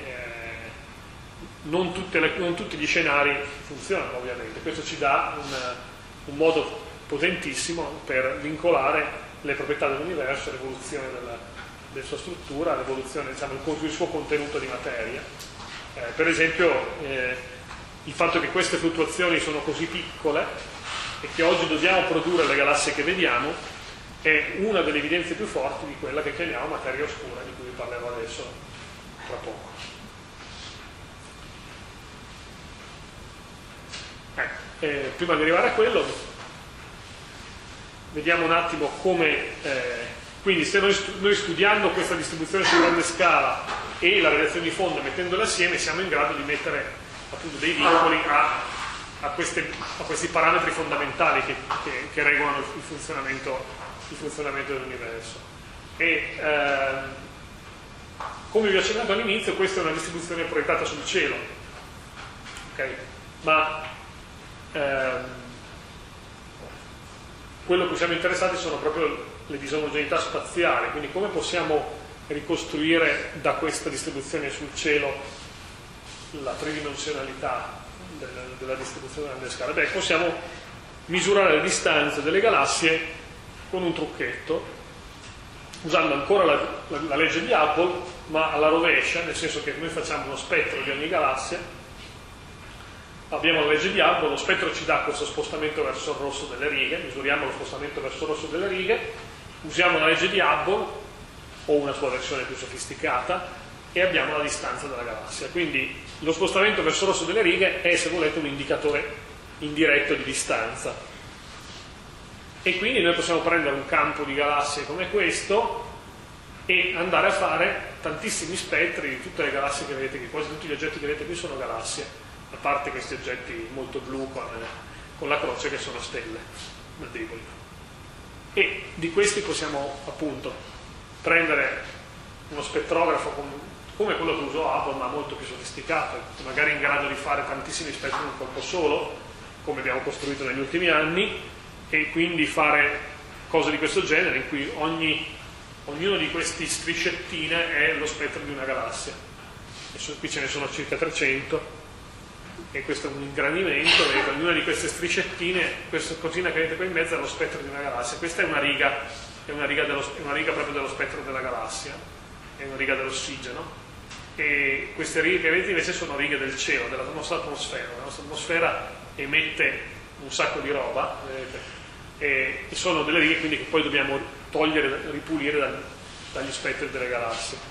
non tutti gli scenari funzionano ovviamente. Questo ci dà un modo potentissimo per vincolare le proprietà dell'universo, l'evoluzione della sua struttura, l'evoluzione, diciamo, il suo contenuto di materia. Per esempio il fatto che queste fluttuazioni sono così piccole e che oggi dobbiamo produrre le galassie che vediamo è una delle evidenze più forti di quella che chiamiamo materia oscura, di cui vi parlerò adesso tra poco. Prima di arrivare a quello, vediamo un attimo come, quindi se noi studiando questa distribuzione su grande scala e la radiazione di fondo, mettendole assieme, siamo in grado di mettere appunto dei vincoli a questi parametri fondamentali che regolano il funzionamento dell'universo. E come vi ho accennato all'inizio, questa è una distribuzione proiettata sul cielo, okay? Ma quello a cui siamo interessati sono proprio le disomogeneità spaziali, quindi come possiamo ricostruire da questa distribuzione sul cielo la tridimensionalità della distribuzione a grande scala. Beh, possiamo misurare le distanze delle galassie con un trucchetto, usando ancora la legge di Hubble, ma alla rovescia, nel senso che noi facciamo uno spettro di ogni galassia. Abbiamo la legge di Hubble, lo spettro ci dà questo spostamento verso il rosso delle righe, misuriamo lo spostamento verso il rosso delle righe, usiamo la legge di Hubble o una sua versione più sofisticata e abbiamo la distanza della galassia. Quindi lo spostamento verso il rosso delle righe è, se volete, un indicatore indiretto di distanza. E quindi noi possiamo prendere un campo di galassie come questo e andare a fare tantissimi spettri di tutte le galassie che vedete qui. Quasi tutti gli oggetti che vedete qui sono galassie, a parte questi oggetti molto blu con la croce che sono stelle deboli. E di questi possiamo appunto prendere uno spettrografo come quello che usò Hubble, ma molto più sofisticato, magari in grado di fare tantissimi spettri in un colpo solo, come abbiamo costruito negli ultimi anni, e quindi fare cose di questo genere in cui ognuno di questi striscettine è lo spettro di una galassia. Adesso qui ce ne sono circa 300 e questo è un ingrandimento, vedete, ognuna di queste striscettine, questa cosina che vedete qua in mezzo è lo spettro di una galassia. Questa è una riga proprio dello spettro della galassia, è una riga dell'ossigeno, e queste righe che vedete invece sono righe del cielo, della nostra atmosfera. La nostra atmosfera emette un sacco di roba, vedete, e sono delle righe quindi che poi dobbiamo togliere, ripulire dagli spettri delle galassie.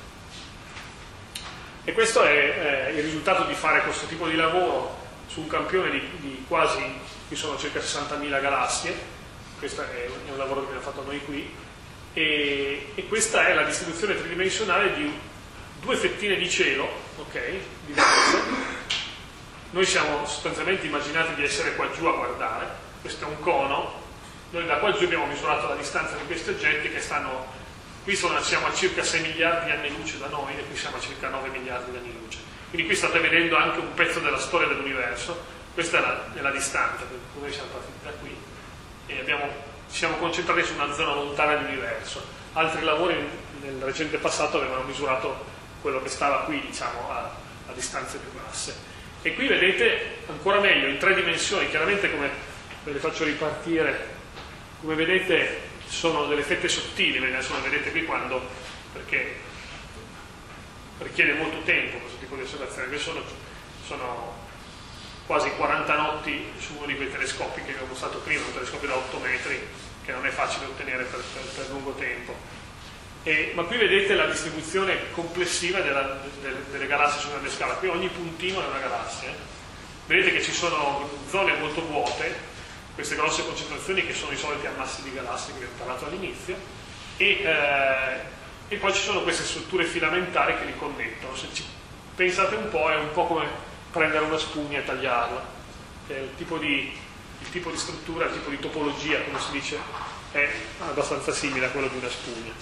E questo è il risultato di fare questo tipo di lavoro su un campione di quasi, qui sono circa 60.000 galassie. Questo è un lavoro che abbiamo fatto noi qui, e questa è la distribuzione tridimensionale di due fettine di cielo, ok, diverse. Noi siamo sostanzialmente immaginati di essere qua giù a guardare, questo è un cono, noi da qua giù abbiamo misurato la distanza di questi oggetti che stanno, qui siamo a circa 6 miliardi di anni luce da noi, e qui siamo a circa 9 miliardi di anni luce. Quindi qui state vedendo anche un pezzo della storia dell'universo. Questa è la distanza, noi siamo partiti da qui e ci siamo concentrati su una zona lontana dell'universo. Altri lavori nel recente passato avevano misurato quello che stava qui, diciamo, a distanze più basse. E qui vedete ancora meglio, in 3 dimensioni, chiaramente come ve le faccio ripartire, come vedete sono delle fette sottili, adesso le vedete qui perché richiede molto tempo questo tipo di osservazione. Qui sono quasi 40 notti su uno di quei telescopi che vi ho mostrato prima, un telescopio da 8 metri che non è facile ottenere per lungo tempo. Ma qui vedete la distribuzione complessiva delle galassie su grande scala. Qui ogni puntino è una galassia. Vedete che ci sono zone molto vuote, queste grosse concentrazioni che sono i soliti ammassi di galassie che vi ho parlato all'inizio, e poi ci sono queste strutture filamentari che li connettono. Se ci pensate un po', è un po' come prendere una spugna e tagliarla, che è il tipo di struttura, il tipo di topologia, come si dice, è abbastanza simile a quello di una spugna.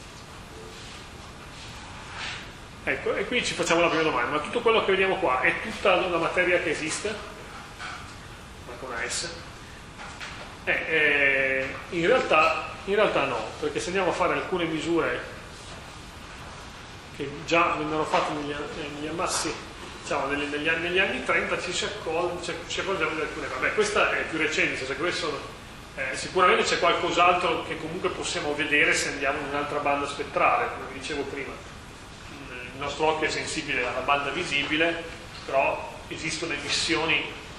Ecco, e qui ci facciamo la prima domanda: ma tutto quello che vediamo qua è tutta la materia che esiste? Ma con una S? In realtà no, perché se andiamo a fare alcune misure che già vennero fatte negli ammassi, diciamo, negli anni 30, ci accorgiamo di alcune. Vabbè, questa è più recente, sicuramente c'è qualcos'altro che comunque possiamo vedere se andiamo in un'altra banda spettrale, come vi dicevo prima. Il nostro occhio è sensibile alla banda visibile, però esistono emissioni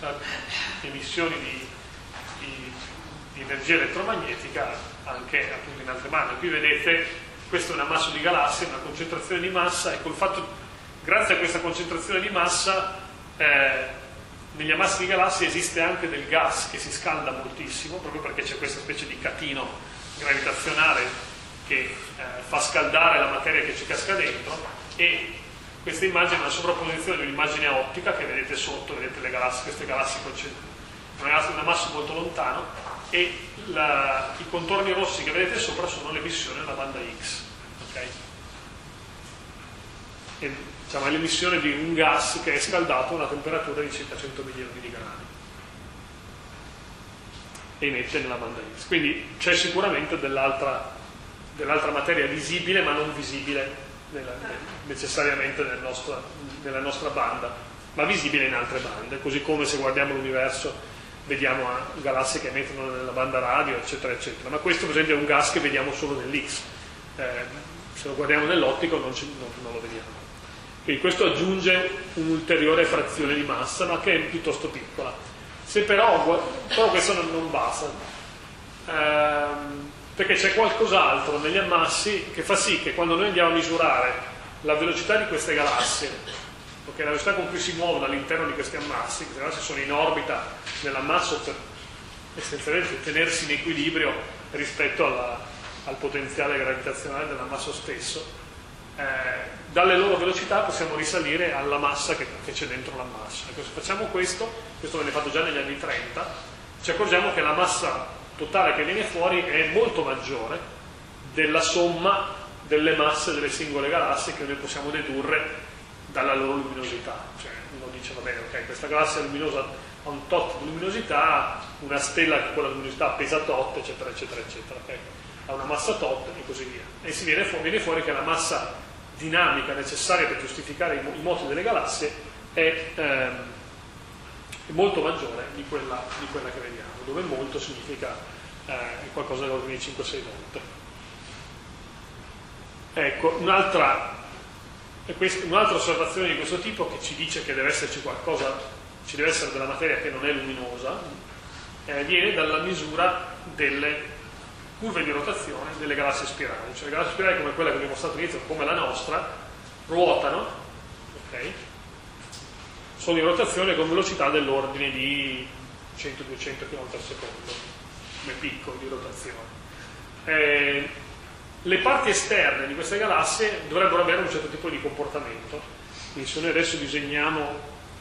di energia elettromagnetica anche appunto in altre bande. Qui vedete, questo è un ammasso di galassie, una concentrazione di massa, e grazie a questa concentrazione di massa negli ammassi di galassie esiste anche del gas che si scalda moltissimo, proprio perché c'è questa specie di catino gravitazionale che fa scaldare la materia che ci casca dentro, e questa immagine è una sovrapposizione di un'immagine ottica che vedete sotto, vedete le galassie, queste galassie concentrate, un ammasso molto lontano, e i contorni rossi che vedete sopra sono l'emissione della banda X, okay? E, diciamo, è l'emissione di un gas che è scaldato a una temperatura di circa 100 milioni di gradi e emette nella banda X. Quindi c'è sicuramente dell'altra materia visibile ma non visibile necessariamente nella nostra banda, ma visibile in altre bande, così come se guardiamo l'universo vediamo galassie che emettono nella banda radio, eccetera eccetera. Ma questo per esempio è un gas che vediamo solo nell'X, se lo guardiamo nell'ottico non lo vediamo. Quindi questo aggiunge un'ulteriore frazione di massa, ma che è piuttosto piccola. Se però questo non basta, perché c'è qualcos'altro negli ammassi che fa sì che quando noi andiamo a misurare la velocità di queste galassie, okay, la velocità con cui si muovono all'interno di questi ammassi, queste galassie sono in orbita nell'ammasso per essenzialmente tenersi in equilibrio rispetto al potenziale gravitazionale dell'ammasso stesso, dalle loro velocità possiamo risalire alla massa che c'è dentro l'ammasso. Ecco, se facciamo questo venne fatto già negli anni 30, ci accorgiamo che la massa totale che viene fuori è molto maggiore della somma delle masse delle singole galassie che noi possiamo dedurre dalla loro luminosità. Cioè uno dice, va bene, ok, questa galassia è luminosa a un tot di luminosità, una stella che quella luminosità pesa tot, eccetera eccetera eccetera, okay? Ha una massa tot e così via, e si viene fuori che la massa dinamica necessaria per giustificare i moti delle galassie è molto maggiore di quella che vediamo, dove molto significa qualcosa dell'ordine di 5-6 volte. Ecco, un'altra osservazione di questo tipo che ci dice che deve esserci qualcosa, ci deve essere della materia che non è luminosa, viene dalla misura delle curve di rotazione delle galassie spirali. Cioè le galassie spirali, come quella che abbiamo mostrato all'inizio, come la nostra, ruotano, okay? Sono in rotazione con velocità dell'ordine di 100-200 km al secondo, come picco di rotazione. Le parti esterne di queste galassie dovrebbero avere un certo tipo di comportamento. Quindi se noi adesso disegniamo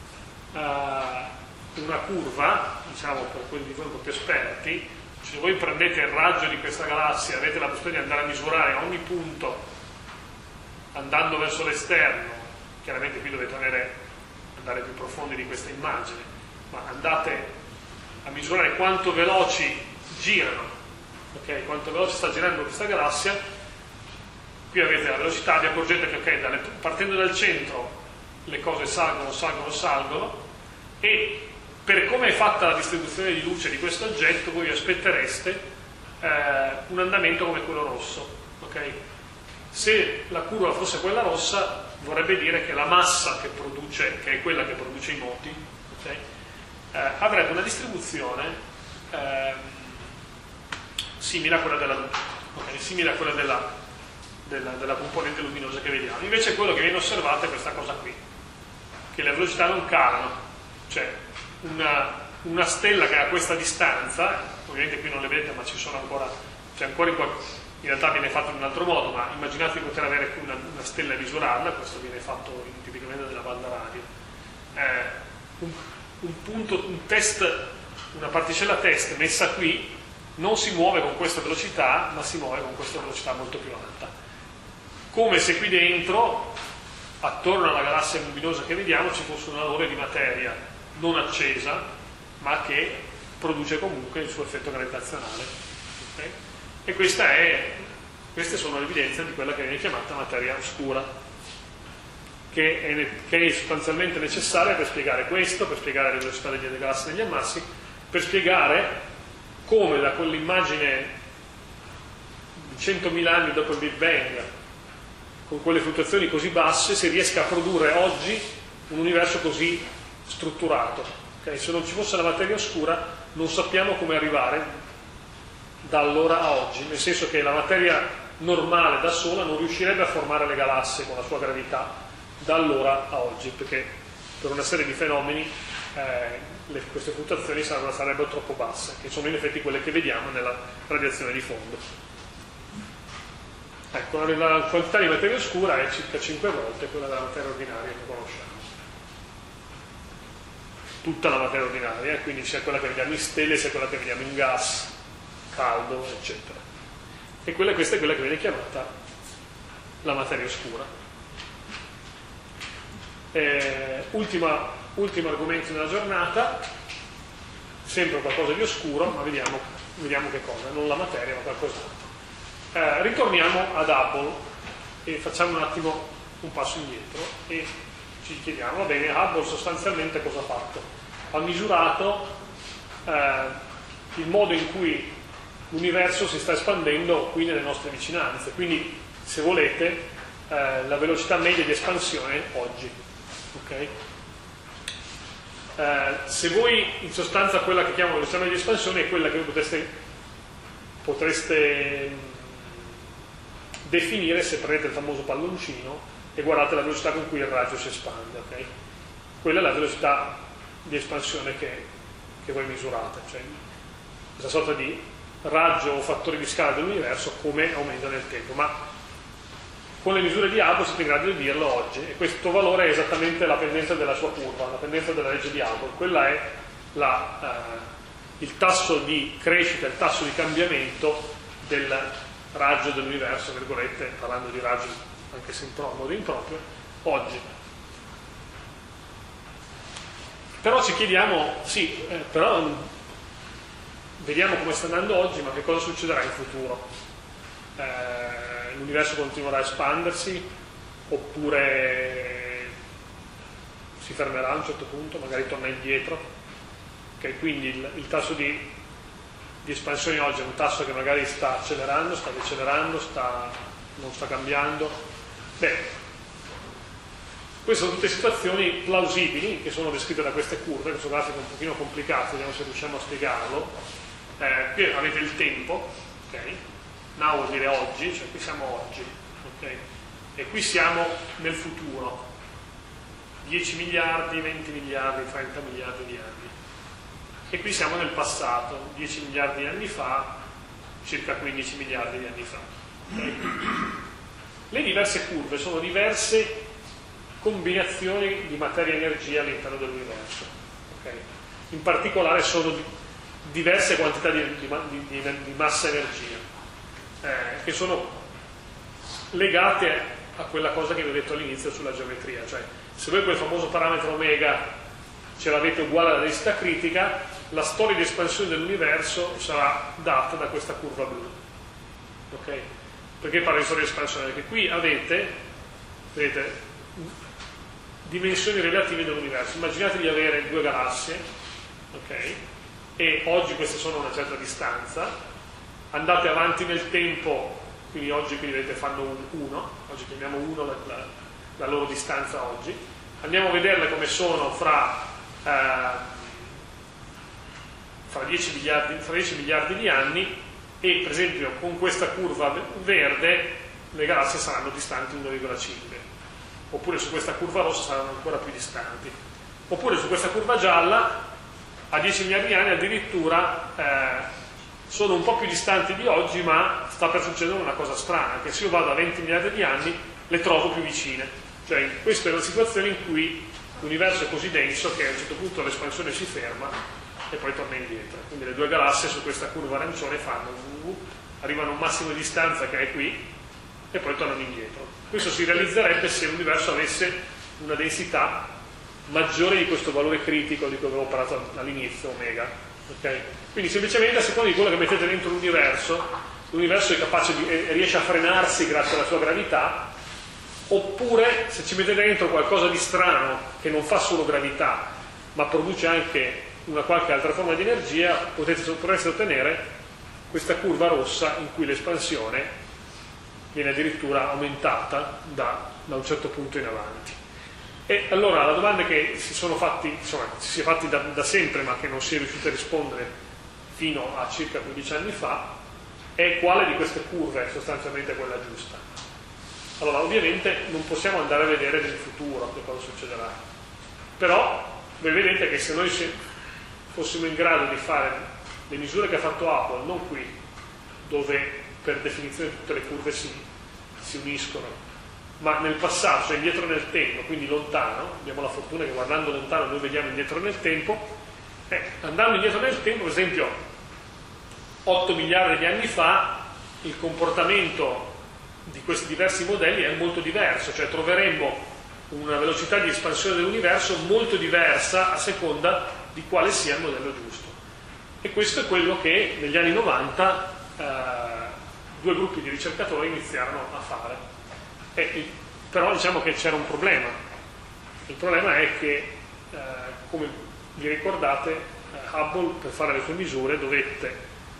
una curva, diciamo per quelli di voi un po' più esperti, se voi prendete il raggio di questa galassia, avete la possibilità di andare a misurare ogni punto andando verso l'esterno, chiaramente qui dovete andare più profondi di questa immagine, ma andate a misurare quanto veloci girano, okay? Quanto veloce sta girando questa galassia. Qui avete la velocità, vi accorgete che okay, partendo dal centro le cose salgono, e per come è fatta la distribuzione di luce di questo oggetto voi aspettereste un andamento come quello rosso, okay? Se la curva fosse quella rossa vorrebbe dire che la massa che produce, che è quella che produce i moti, okay, avrebbe una distribuzione simile a quella della luce, okay? Simile a quella della componente luminosa che vediamo. Invece quello che viene osservato è questa cosa qui, che le velocità non calano, cioè una stella che ha questa distanza, ovviamente qui non le vedete ma ci sono ancora, c'è ancora in realtà viene fatto in un altro modo, ma immaginate di poter avere qui una stella e misurarla, questo viene fatto tipicamente nella banda radio. Un test, una particella test messa qui non si muove con questa velocità, ma si muove con questa velocità molto più alta, come se qui dentro, attorno alla galassia luminosa che vediamo, ci fosse un alone di materia non accesa, ma che produce comunque il suo effetto gravitazionale. Okay? E queste sono le evidenze di quella che viene chiamata materia oscura, che è sostanzialmente necessaria per spiegare questo, per spiegare le velocità degli galassi negli ammassi, per spiegare come da quell'immagine di 100.000 anni dopo il Big Bang, con quelle fluttuazioni così basse, si riesca a produrre oggi un universo così strutturato. Okay? Se non ci fosse la materia oscura non sappiamo come arrivare da allora a oggi, nel senso che la materia normale da sola non riuscirebbe a formare le galassie con la sua gravità da allora a oggi, perché per una serie di fenomeni queste fluttuazioni sarebbero troppo basse, che sono in effetti quelle che vediamo nella radiazione di fondo. Ecco, la quantità di materia oscura è circa 5 volte quella della materia ordinaria che conosciamo. Tutta la materia ordinaria, quindi sia quella che vediamo in stelle, sia quella che vediamo in gas, caldo, eccetera. E questa è quella che viene chiamata la materia oscura. Ultimo argomento della giornata, sempre qualcosa di oscuro, ma vediamo che cosa, non la materia ma qualcos'altro. Ritorniamo ad Hubble e facciamo un attimo un passo indietro e ci chiediamo, va bene, Hubble sostanzialmente cosa ha fatto? Ha misurato il modo in cui l'universo si sta espandendo qui nelle nostre vicinanze, quindi se volete la velocità media di espansione oggi. Okay? Se voi in sostanza quella che chiamo velocità media di espansione è quella che voi potreste definire se prendete il famoso palloncino e guardate la velocità con cui il raggio si espande. Okay? Quella è la velocità di espansione che voi misurate, cioè questa sorta di raggio o fattore di scala dell'universo come aumenta nel tempo, ma con le misure di Hubble siete in grado di dirlo oggi, e questo valore è esattamente la pendenza della sua curva, la pendenza della legge di Hubble. Quella è il tasso di crescita, il tasso di cambiamento del raggio dell'universo, virgolette, parlando di raggi anche se in modo improprio, oggi. Però ci chiediamo, però vediamo come sta andando oggi, ma che cosa succederà in futuro? L'universo continuerà a espandersi oppure si fermerà a un certo punto, magari torna indietro? Okay, quindi il tasso di espansione oggi è un tasso che magari sta accelerando, sta decelerando, non sta cambiando. Queste sono tutte situazioni plausibili che sono descritte da queste curve. Questo grafico è un pochino complicato, vediamo se riusciamo a spiegarlo. Qui avete il tempo, ok? Now vuol dire oggi, cioè qui siamo oggi, ok? E qui siamo nel futuro, 10 miliardi, 20 miliardi, 30 miliardi di anni. E qui siamo nel passato, 10 miliardi di anni fa, circa 15 miliardi di anni fa. Okay? Le diverse curve sono diverse combinazioni di materia e energia all'interno dell'universo. Okay? In particolare sono diverse quantità di massa e energia, che sono legate a quella cosa che vi ho detto all'inizio sulla geometria. Cioè, se voi quel famoso parametro omega ce l'avete uguale alla densità critica, la storia di espansione dell'universo sarà data da questa curva blu. Okay? Perché parlo di storia di espansione? Perché qui avete, vedete, dimensioni relative dell'universo. Immaginate di avere due galassie, okay? E oggi queste sono a una certa distanza, andate avanti nel tempo, quindi oggi qui vedete fanno 1, oggi chiamiamo 1 la loro distanza oggi, andiamo a vederle come sono fra 10 miliardi di anni, e per esempio con questa curva verde le galassie saranno distanti 1,5, oppure su questa curva rossa saranno ancora più distanti, oppure su questa curva gialla a 10 miliardi di anni addirittura sono un po' più distanti di oggi, ma sta per succedere una cosa strana, che se io vado a 20 miliardi di anni le trovo più vicine. Cioè questa è una situazione in cui l'universo è così denso che a un certo punto l'espansione si ferma e poi torna indietro. Quindi le due galassie su questa curva arancione arrivano a un massimo di distanza che è qui e poi tornano indietro. Questo si realizzerebbe se l'universo avesse una densità maggiore di questo valore critico di cui avevo parlato all'inizio, omega. Okay? Quindi semplicemente a seconda di quello che mettete dentro l'universo è capace riesce a frenarsi grazie alla sua gravità, oppure se ci mettete dentro qualcosa di strano che non fa solo gravità ma produce anche una qualche altra forma di energia, potreste ottenere questa curva rossa in cui l'espansione viene addirittura aumentata da un certo punto in avanti. E allora la domanda che si è fatti da sempre ma che non si è riusciti a rispondere fino a circa 15 anni fa è quale di queste curve è sostanzialmente quella giusta. Allora ovviamente non possiamo andare a vedere nel futuro che cosa succederà, però voi vedete che se noi fossimo in grado di fare le misure che ha fatto Apple, non qui dove per definizione tutte le curve si uniscono, ma nel passato, cioè indietro nel tempo, quindi lontano, abbiamo la fortuna che guardando lontano noi vediamo indietro nel tempo, andando indietro nel tempo, per esempio 8 miliardi di anni fa il comportamento di questi diversi modelli è molto diverso, cioè troveremmo una velocità di espansione dell'universo molto diversa a seconda di quale sia il modello giusto. E questo è quello che negli anni 90 due gruppi di ricercatori iniziarono a fare. Però diciamo che c'era un problema. Il problema è che, come vi ricordate, Hubble per fare le sue misure dovette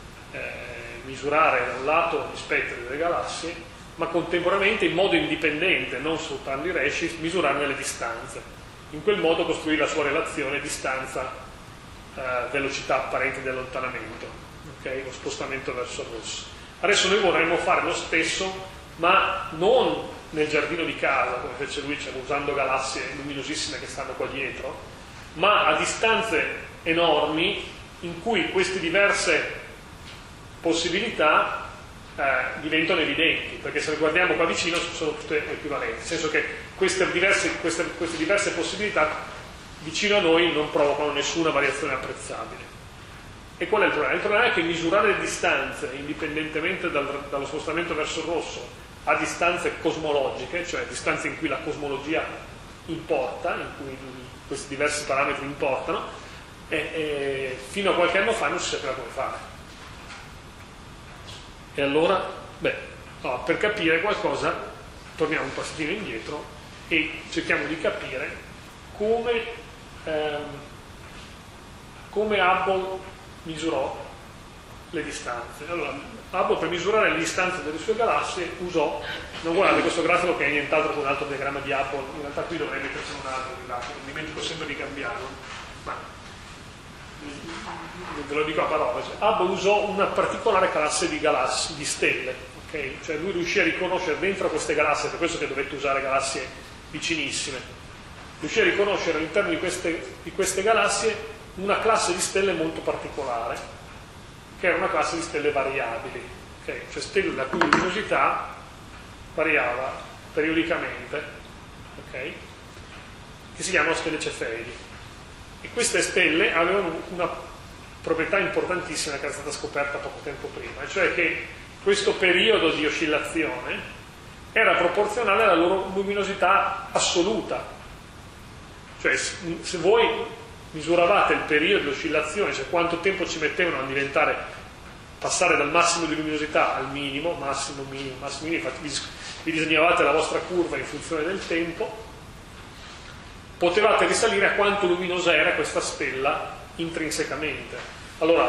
misurare da un lato gli spettri delle galassie, ma contemporaneamente in modo indipendente, non soltanto i redshift, misurarne le distanze. In quel modo costruì la sua relazione distanza-velocità apparente di allontanamento, okay? Lo spostamento verso il rosso. Adesso noi vorremmo fare lo stesso, ma non nel giardino di casa, come fece lui, cioè usando galassie luminosissime che stanno qua dietro, ma a distanze enormi in cui queste diverse possibilità diventano evidenti, perché se le guardiamo qua vicino sono tutte equivalenti, nel senso che queste diverse possibilità vicino a noi non provocano nessuna variazione apprezzabile. E qual è il problema? Il problema è che misurare le distanze indipendentemente dallo spostamento verso il rosso a distanze cosmologiche, cioè distanze in cui la cosmologia importa, in cui questi diversi parametri importano, fino a qualche anno fa non si sapeva come fare. E allora, per capire qualcosa, torniamo un passettino indietro e cerchiamo di capire come Hubble misurò le distanze. Allora, Hubble per misurare le distanze delle sue galassie usò, non guardate questo grafico che è nient'altro che un altro diagramma di Hubble, in realtà qui dovrei metterci un altro grafico, mi dimentico sempre di cambiarlo, ma ve lo dico a parole. Hubble usò una particolare classe di galassie, di stelle, okay? Cioè lui riuscì a riconoscere dentro queste galassie, per questo che dovete usare galassie vicinissime, riuscì a riconoscere all'interno di queste galassie una classe di stelle molto particolare, che era una classe di stelle variabili, okay? Cioè stelle la cui luminosità variava periodicamente, okay? Che si chiamano stelle cefeidi. E queste stelle avevano una proprietà importantissima che era stata scoperta poco tempo prima, cioè che questo periodo di oscillazione era proporzionale alla loro luminosità assoluta. Cioè se voi misuravate il periodo di oscillazione, cioè quanto tempo ci mettevano a passare dal massimo di luminosità al minimo, massimo, minimo, infatti vi disegnavate la vostra curva in funzione del tempo, potevate risalire a quanto luminosa era questa stella intrinsecamente. Allora,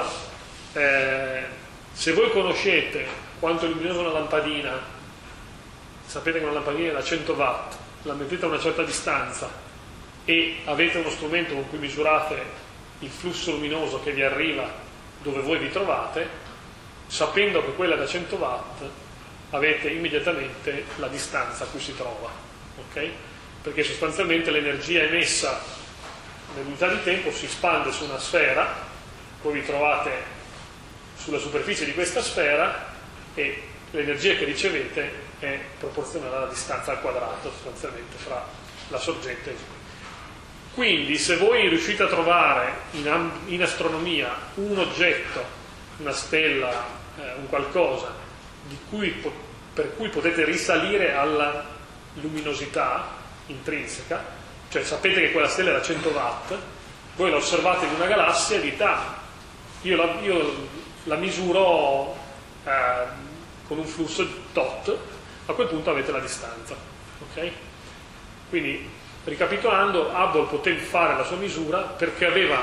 se voi conoscete quanto è luminosa una lampadina, sapete che una lampadina è da 100 watt, la mettete a una certa distanza e avete uno strumento con cui misurate il flusso luminoso che vi arriva dove voi vi trovate, sapendo che quella è da 100 watt, avete immediatamente la distanza a cui si trova, ok? Perché sostanzialmente l'energia emessa nell'unità di tempo si espande su una sfera, voi vi trovate sulla superficie di questa sfera e l'energia che ricevete è proporzionale alla distanza al quadrato sostanzialmente fra la sorgente e il. Quindi se voi riuscite a trovare in astronomia un oggetto, una stella, un qualcosa per cui potete risalire alla luminosità intrinseca, cioè sapete che quella stella è da 100 watt, voi la osservate in una galassia e dite io la misuro con un flusso tot, a quel punto avete la distanza. Okay? Quindi, ricapitolando, Hubble poteva fare la sua misura perché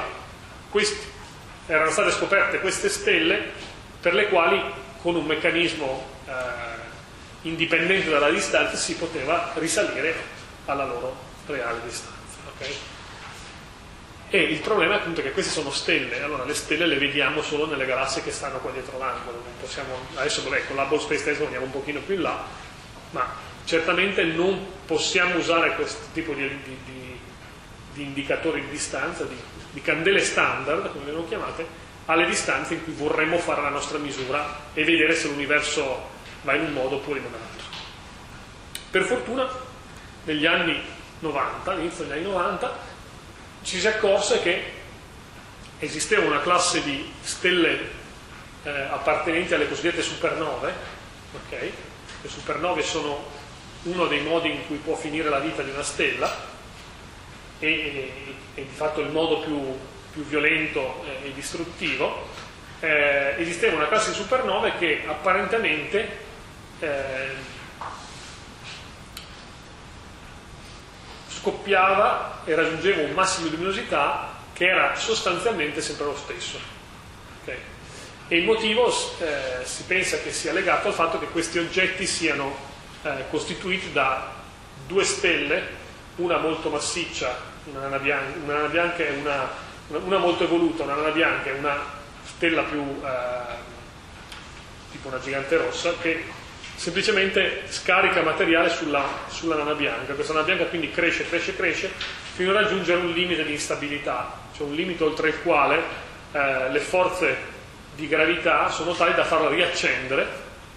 erano state scoperte queste stelle per le quali con un meccanismo indipendente dalla distanza si poteva risalire alla loro reale distanza. Okay? E il problema appunto è che queste sono stelle, allora le stelle le vediamo solo nelle galassie che stanno qua dietro l'angolo, non possiamo, adesso con l'Hubble Space Telescope andiamo un pochino più in là, ma certamente non possiamo usare questo tipo di indicatori di distanza, di candele standard, come vengono chiamate, alle distanze in cui vorremmo fare la nostra misura e vedere se l'universo va in un modo oppure in un altro. Per fortuna negli anni 90, all'inizio degli anni 90, ci si accorse che esisteva una classe di stelle appartenenti alle cosiddette supernove. Okay? Le supernove sono uno dei modi in cui può finire la vita di una stella e di fatto il modo più violento e distruttivo. Esisteva una classe di supernove che apparentemente scoppiava e raggiungeva un massimo di luminosità che era sostanzialmente sempre lo stesso. Okay? E il motivo si pensa che sia legato al fatto che questi oggetti siano costituiti da due stelle, una molto massiccia, una nana bianca e una molto evoluta, una nana bianca e una stella più tipo una gigante rossa, che semplicemente scarica materiale sulla nana bianca. Questa nana bianca quindi cresce fino a raggiungere un limite di instabilità, cioè un limite oltre il quale le forze di gravità sono tali da farla riaccendere,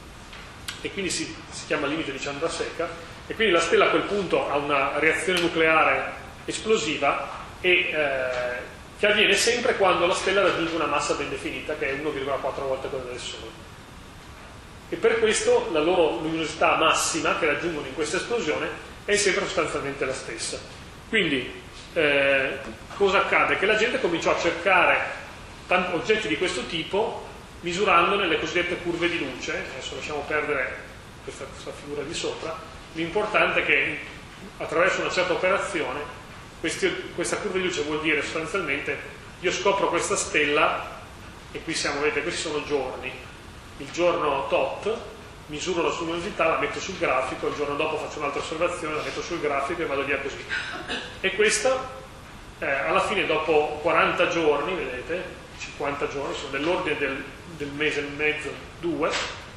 e quindi si chiama limite di Chandrasekhar, e quindi la stella a quel punto ha una reazione nucleare esplosiva che avviene sempre quando la stella raggiunge una massa ben definita, che è 1,4 volte quella del Sole. E per questo la loro luminosità massima che raggiungono in questa esplosione è sempre sostanzialmente la stessa. Quindi cosa accade? Che la gente cominciò a cercare oggetti di questo tipo misurandone le cosiddette curve di luce. Adesso lasciamo perdere questa figura di sopra. L'importante è che attraverso una certa operazione questa curva di luce vuol dire sostanzialmente io scopro questa stella e qui vedete, questi sono giorni. Il giorno tot misuro la sua luminosità, la metto sul grafico, il giorno dopo faccio un'altra osservazione, la metto sul grafico e vado via così. E questa alla fine, dopo 40 giorni, vedete, 50 giorni, sono dell'ordine del mese e mezzo, 2,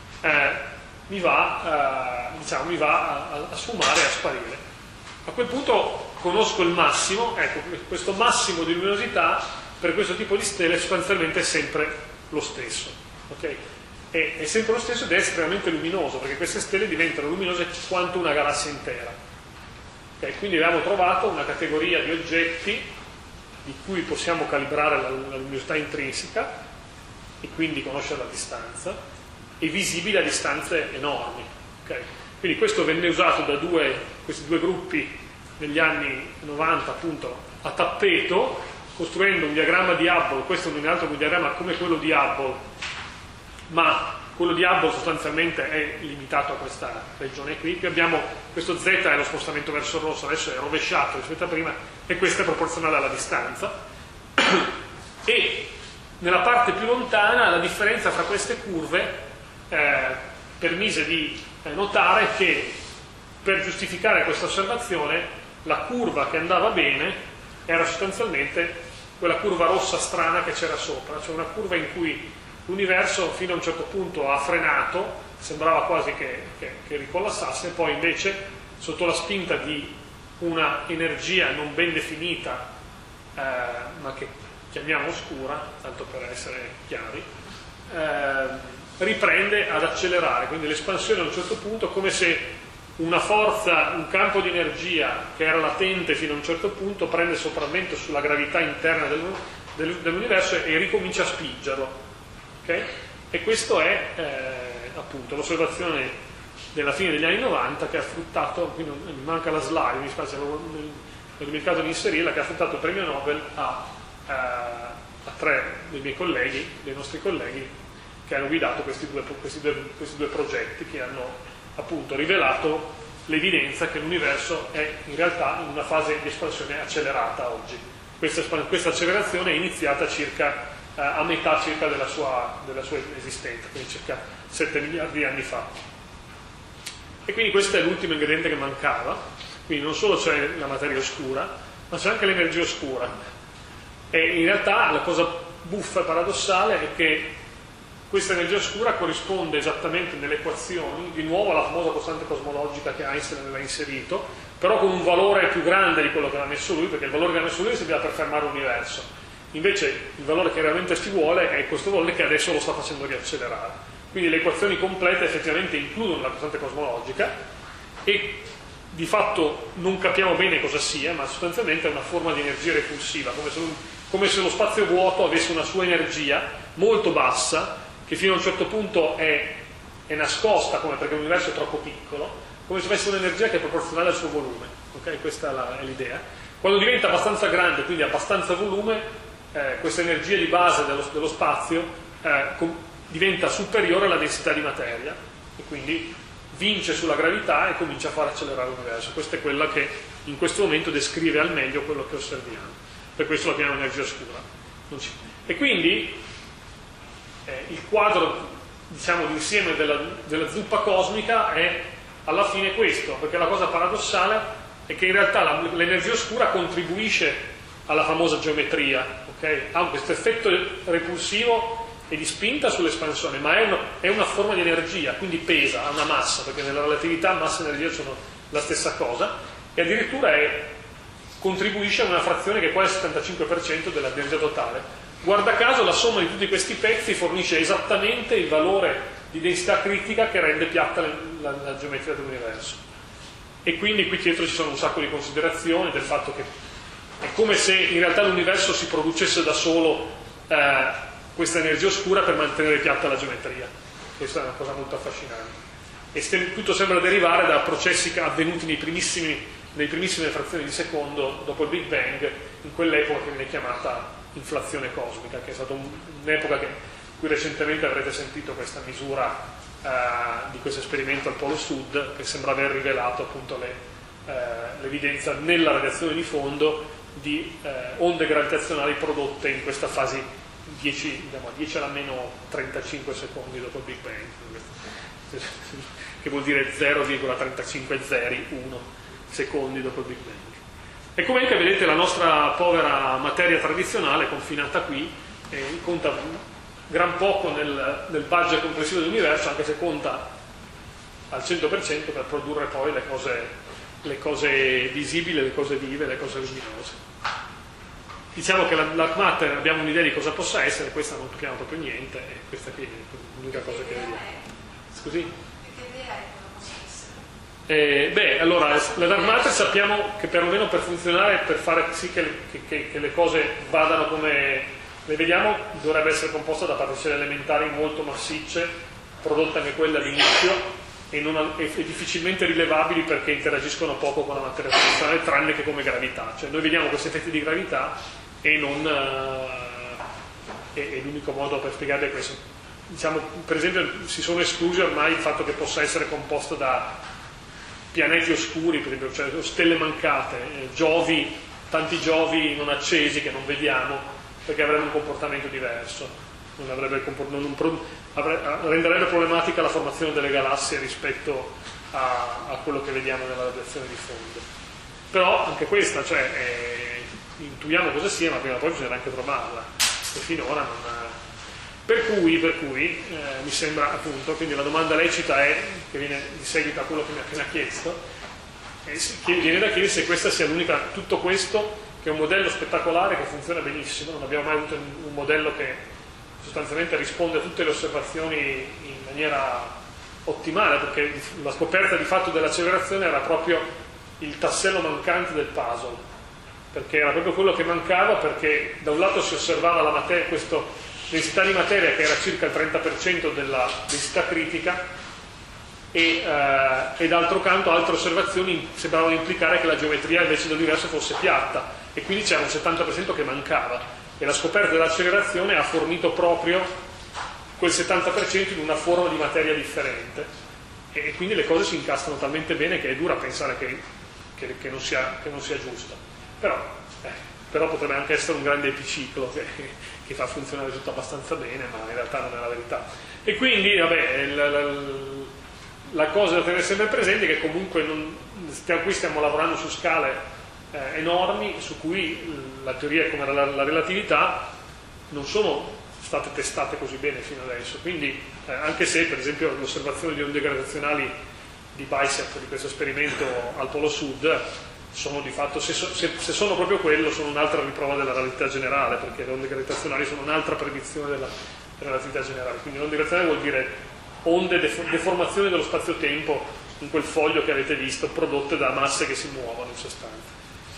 mi va a sfumare e a sparire. A quel punto conosco il massimo, ecco, questo massimo di luminosità per questo tipo di stelle sostanzialmente è sempre lo stesso. Okay? È sempre lo stesso ed è estremamente luminoso, perché queste stelle diventano luminose quanto una galassia intera. Okay? Quindi abbiamo trovato una categoria di oggetti di cui possiamo calibrare la luminosità intrinseca e quindi conoscere la distanza, e visibili a distanze enormi. Okay? Quindi questo venne usato da questi due gruppi negli anni 90 appunto a tappeto, costruendo un diagramma di Hubble. Questo è un altro diagramma come quello di Hubble, ma quello di Hubble sostanzialmente è limitato a questa regione qui. Qui abbiamo questo Z è lo spostamento verso il rosso, adesso è rovesciato rispetto a prima, e questo è proporzionale alla distanza. E nella parte più lontana la differenza fra queste curve permise di notare che per giustificare questa osservazione la curva che andava bene era sostanzialmente quella curva rossa strana che c'era sopra, cioè una curva in cui l'universo fino a un certo punto ha frenato, sembrava quasi che ricollassasse, e poi invece sotto la spinta di una energia non ben definita, ma che chiamiamo oscura, tanto per essere chiari, riprende ad accelerare. Quindi l'espansione a un certo punto, come se una forza, un campo di energia che era latente fino a un certo punto prende sopravvento sulla gravità interna dell'universo e ricomincia a spingerlo. Okay? E questo è appunto l'osservazione della fine degli anni 90 che ha fruttato, qui mi manca la slide, mi spiace, ho dimenticato di inserirla, che ha fruttato il premio Nobel a a 3 dei nostri colleghi, che hanno guidato questi due progetti, che hanno appunto rivelato l'evidenza che l'universo è in realtà in una fase di espansione accelerata oggi. Questa accelerazione è iniziata a metà circa della sua esistenza, quindi circa 7 miliardi di anni fa. E quindi questo è l'ultimo ingrediente che mancava, quindi non solo c'è la materia oscura, ma c'è anche l'energia oscura. E in realtà la cosa buffa e paradossale è che questa energia oscura corrisponde esattamente nelle equazioni, di nuovo alla famosa costante cosmologica che Einstein aveva inserito, però con un valore più grande di quello che aveva messo lui, perché il valore che aveva messo lui serviva per fermare l'universo. Invece il valore che realmente ci vuole è questo valore che adesso lo sta facendo riaccelerare. Quindi le equazioni complete effettivamente includono la costante cosmologica e di fatto non capiamo bene cosa sia, ma sostanzialmente è una forma di energia repulsiva, come se lo spazio vuoto avesse una sua energia molto bassa, che fino a un certo punto è nascosta, perché l'universo è troppo piccolo, come se avesse un'energia che è proporzionale al suo volume. Okay? Questa è l'idea. Quando diventa abbastanza grande, quindi abbastanza volume, questa energia di base dello spazio diventa superiore alla densità di materia e quindi vince sulla gravità e comincia a far accelerare l'universo. Questa è quella che in questo momento descrive al meglio quello che osserviamo. Per questo la chiamiamo energia oscura. E quindi il quadro, diciamo, d'insieme della zuppa cosmica è alla fine questo, perché la cosa paradossale è che in realtà l'energia oscura contribuisce alla famosa geometria, okay? Ha questo effetto repulsivo e di spinta sull'espansione, ma è una forma di energia, quindi pesa, ha una massa, perché nella relatività massa e energia sono la stessa cosa, e addirittura contribuisce a una frazione che è quasi il 75% dell'energia totale. Guarda caso la somma di tutti questi pezzi fornisce esattamente il valore di densità critica che rende piatta la geometria dell'universo. E quindi qui dietro ci sono un sacco di considerazioni del fatto che è come se in realtà l'universo si producesse da solo questa energia oscura per mantenere piatta la geometria. Questa è una cosa molto affascinante. E tutto sembra derivare da processi avvenuti nei primissime frazioni di secondo dopo il Big Bang, in quell'epoca che viene chiamata inflazione cosmica, che è stata un'epoca in cui recentemente avrete sentito questa misura di questo esperimento al Polo Sud, che sembra aver rivelato appunto l'evidenza nella radiazione di fondo di onde gravitazionali prodotte in questa fase 10 alla meno 35 secondi dopo il Big Bang, che vuol dire 0,3501 secondi dopo il Big Bang. E comunque vedete la nostra povera materia tradizionale confinata qui conta gran poco nel budget complessivo dell'universo, anche se conta al 100% per produrre poi le cose visibili, le cose vive, le cose luminose. Diciamo che la dark matter abbiamo un'idea di cosa possa essere, questa non capiamo proprio niente, e questa qui è l'unica cosa che vediamo. Scusi? Allora, la dark matter sappiamo che perlomeno per funzionare, per fare sì che le cose vadano come le vediamo, dovrebbe essere composta da particelle elementari molto massicce, prodotte anche quelle all'inizio, e difficilmente rilevabili perché interagiscono poco con la materia tradizionale, tranne che come gravità. Cioè noi vediamo questi effetti di gravità e l'unico modo per spiegarli è questo. Diciamo, per esempio, si sono esclusi ormai il fatto che possa essere composto da pianeti oscuri, per esempio, cioè stelle mancate, tanti Giovi non accesi che non vediamo, perché avrebbe un comportamento diverso, renderebbe problematica la formazione delle galassie rispetto a quello che vediamo nella radiazione di fondo. Però anche questa, intuiamo cosa sia, ma prima o poi bisogna anche trovarla, e finora non. Per cui mi sembra appunto, quindi la domanda lecita è, che viene di seguito a quello che mi ha appena chiesto, viene da chiedere se questa sia l'unica, tutto questo che è un modello spettacolare che funziona benissimo, non abbiamo mai avuto un modello che sostanzialmente risponde a tutte le osservazioni in maniera ottimale, perché la scoperta di fatto dell'accelerazione era proprio il tassello mancante del puzzle, perché era proprio quello che mancava, perché da un lato si osservava la materia, questa densità di materia che era circa il 30% della densità critica, e d'altro canto altre osservazioni sembravano implicare che la geometria invece dell'universo fosse piatta, e quindi c'era un 70% che mancava. e la scoperta dell'accelerazione ha fornito proprio quel 70% in una forma di materia differente, e quindi le cose si incastrano talmente bene che è dura pensare che non sia giusta, però potrebbe anche essere un grande epiciclo che fa funzionare tutto abbastanza bene, ma in realtà non è la verità. E quindi la cosa da tenere sempre presente è che comunque qui stiamo lavorando su scale enormi, su cui la teoria come la relatività non sono state testate così bene fino adesso, quindi anche se per esempio l'osservazione di onde gravitazionali di BICEP, di questo esperimento al polo sud, sono di fatto, se sono proprio quello, sono un'altra riprova della relatività generale, perché le onde gravitazionali sono un'altra predizione della relatività generale. Quindi l'onde gravitazionale vuol dire onde, deformazione dello spazio-tempo in quel foglio che avete visto, prodotte da masse che si muovono in sostanza.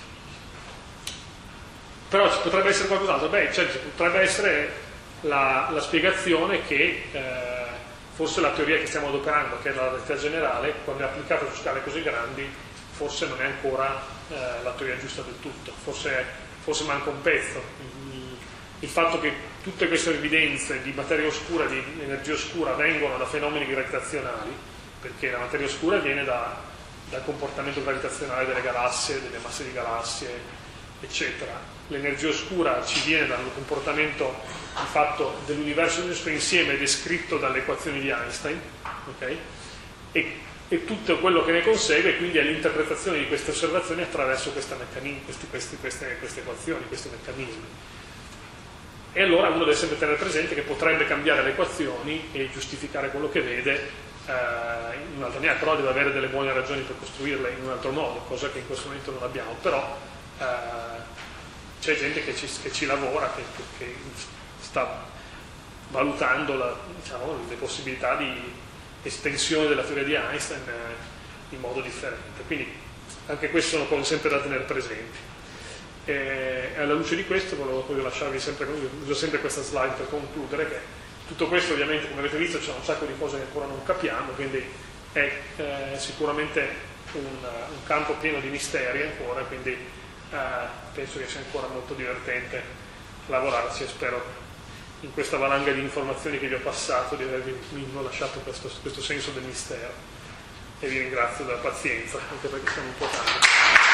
Però ci potrebbe essere qualcos'altro? Potrebbe essere la spiegazione che forse la teoria che stiamo adoperando, che è la relatività generale, quando è applicata su scale così grandi, forse non è ancora la teoria giusta del tutto, forse manca un pezzo. Il fatto che tutte queste evidenze di materia oscura, di energia oscura, vengono da fenomeni gravitazionali, perché la materia oscura viene dal comportamento gravitazionale delle galassie, delle masse di galassie, eccetera. L'energia oscura ci viene dal comportamento di fatto dell'universo insieme descritto dalle equazioni di Einstein, okay? E tutto quello che ne consegue quindi è l'interpretazione di queste osservazioni attraverso queste equazioni, questi meccanismi. E allora uno deve sempre tenere presente che potrebbe cambiare le equazioni e giustificare quello che vede in un'altra maniera, però deve avere delle buone ragioni per costruirle in un altro modo, cosa che in questo momento non abbiamo, però c'è gente che ci lavora, che sta valutando le possibilità di estensione della teoria di Einstein in modo differente. Quindi anche queste sono cose sempre da tenere presenti. E alla luce di questo voglio lasciarvi uso sempre questa slide per concludere, che tutto questo ovviamente, come avete visto, c'è un sacco di cose che ancora non capiamo, quindi è sicuramente un campo pieno di misteri ancora, quindi penso che sia ancora molto divertente lavorarci, e spero in questa valanga di informazioni che vi ho passato di avervi lasciato questo senso del mistero, e vi ringrazio della pazienza, anche perché siamo un po' tanti.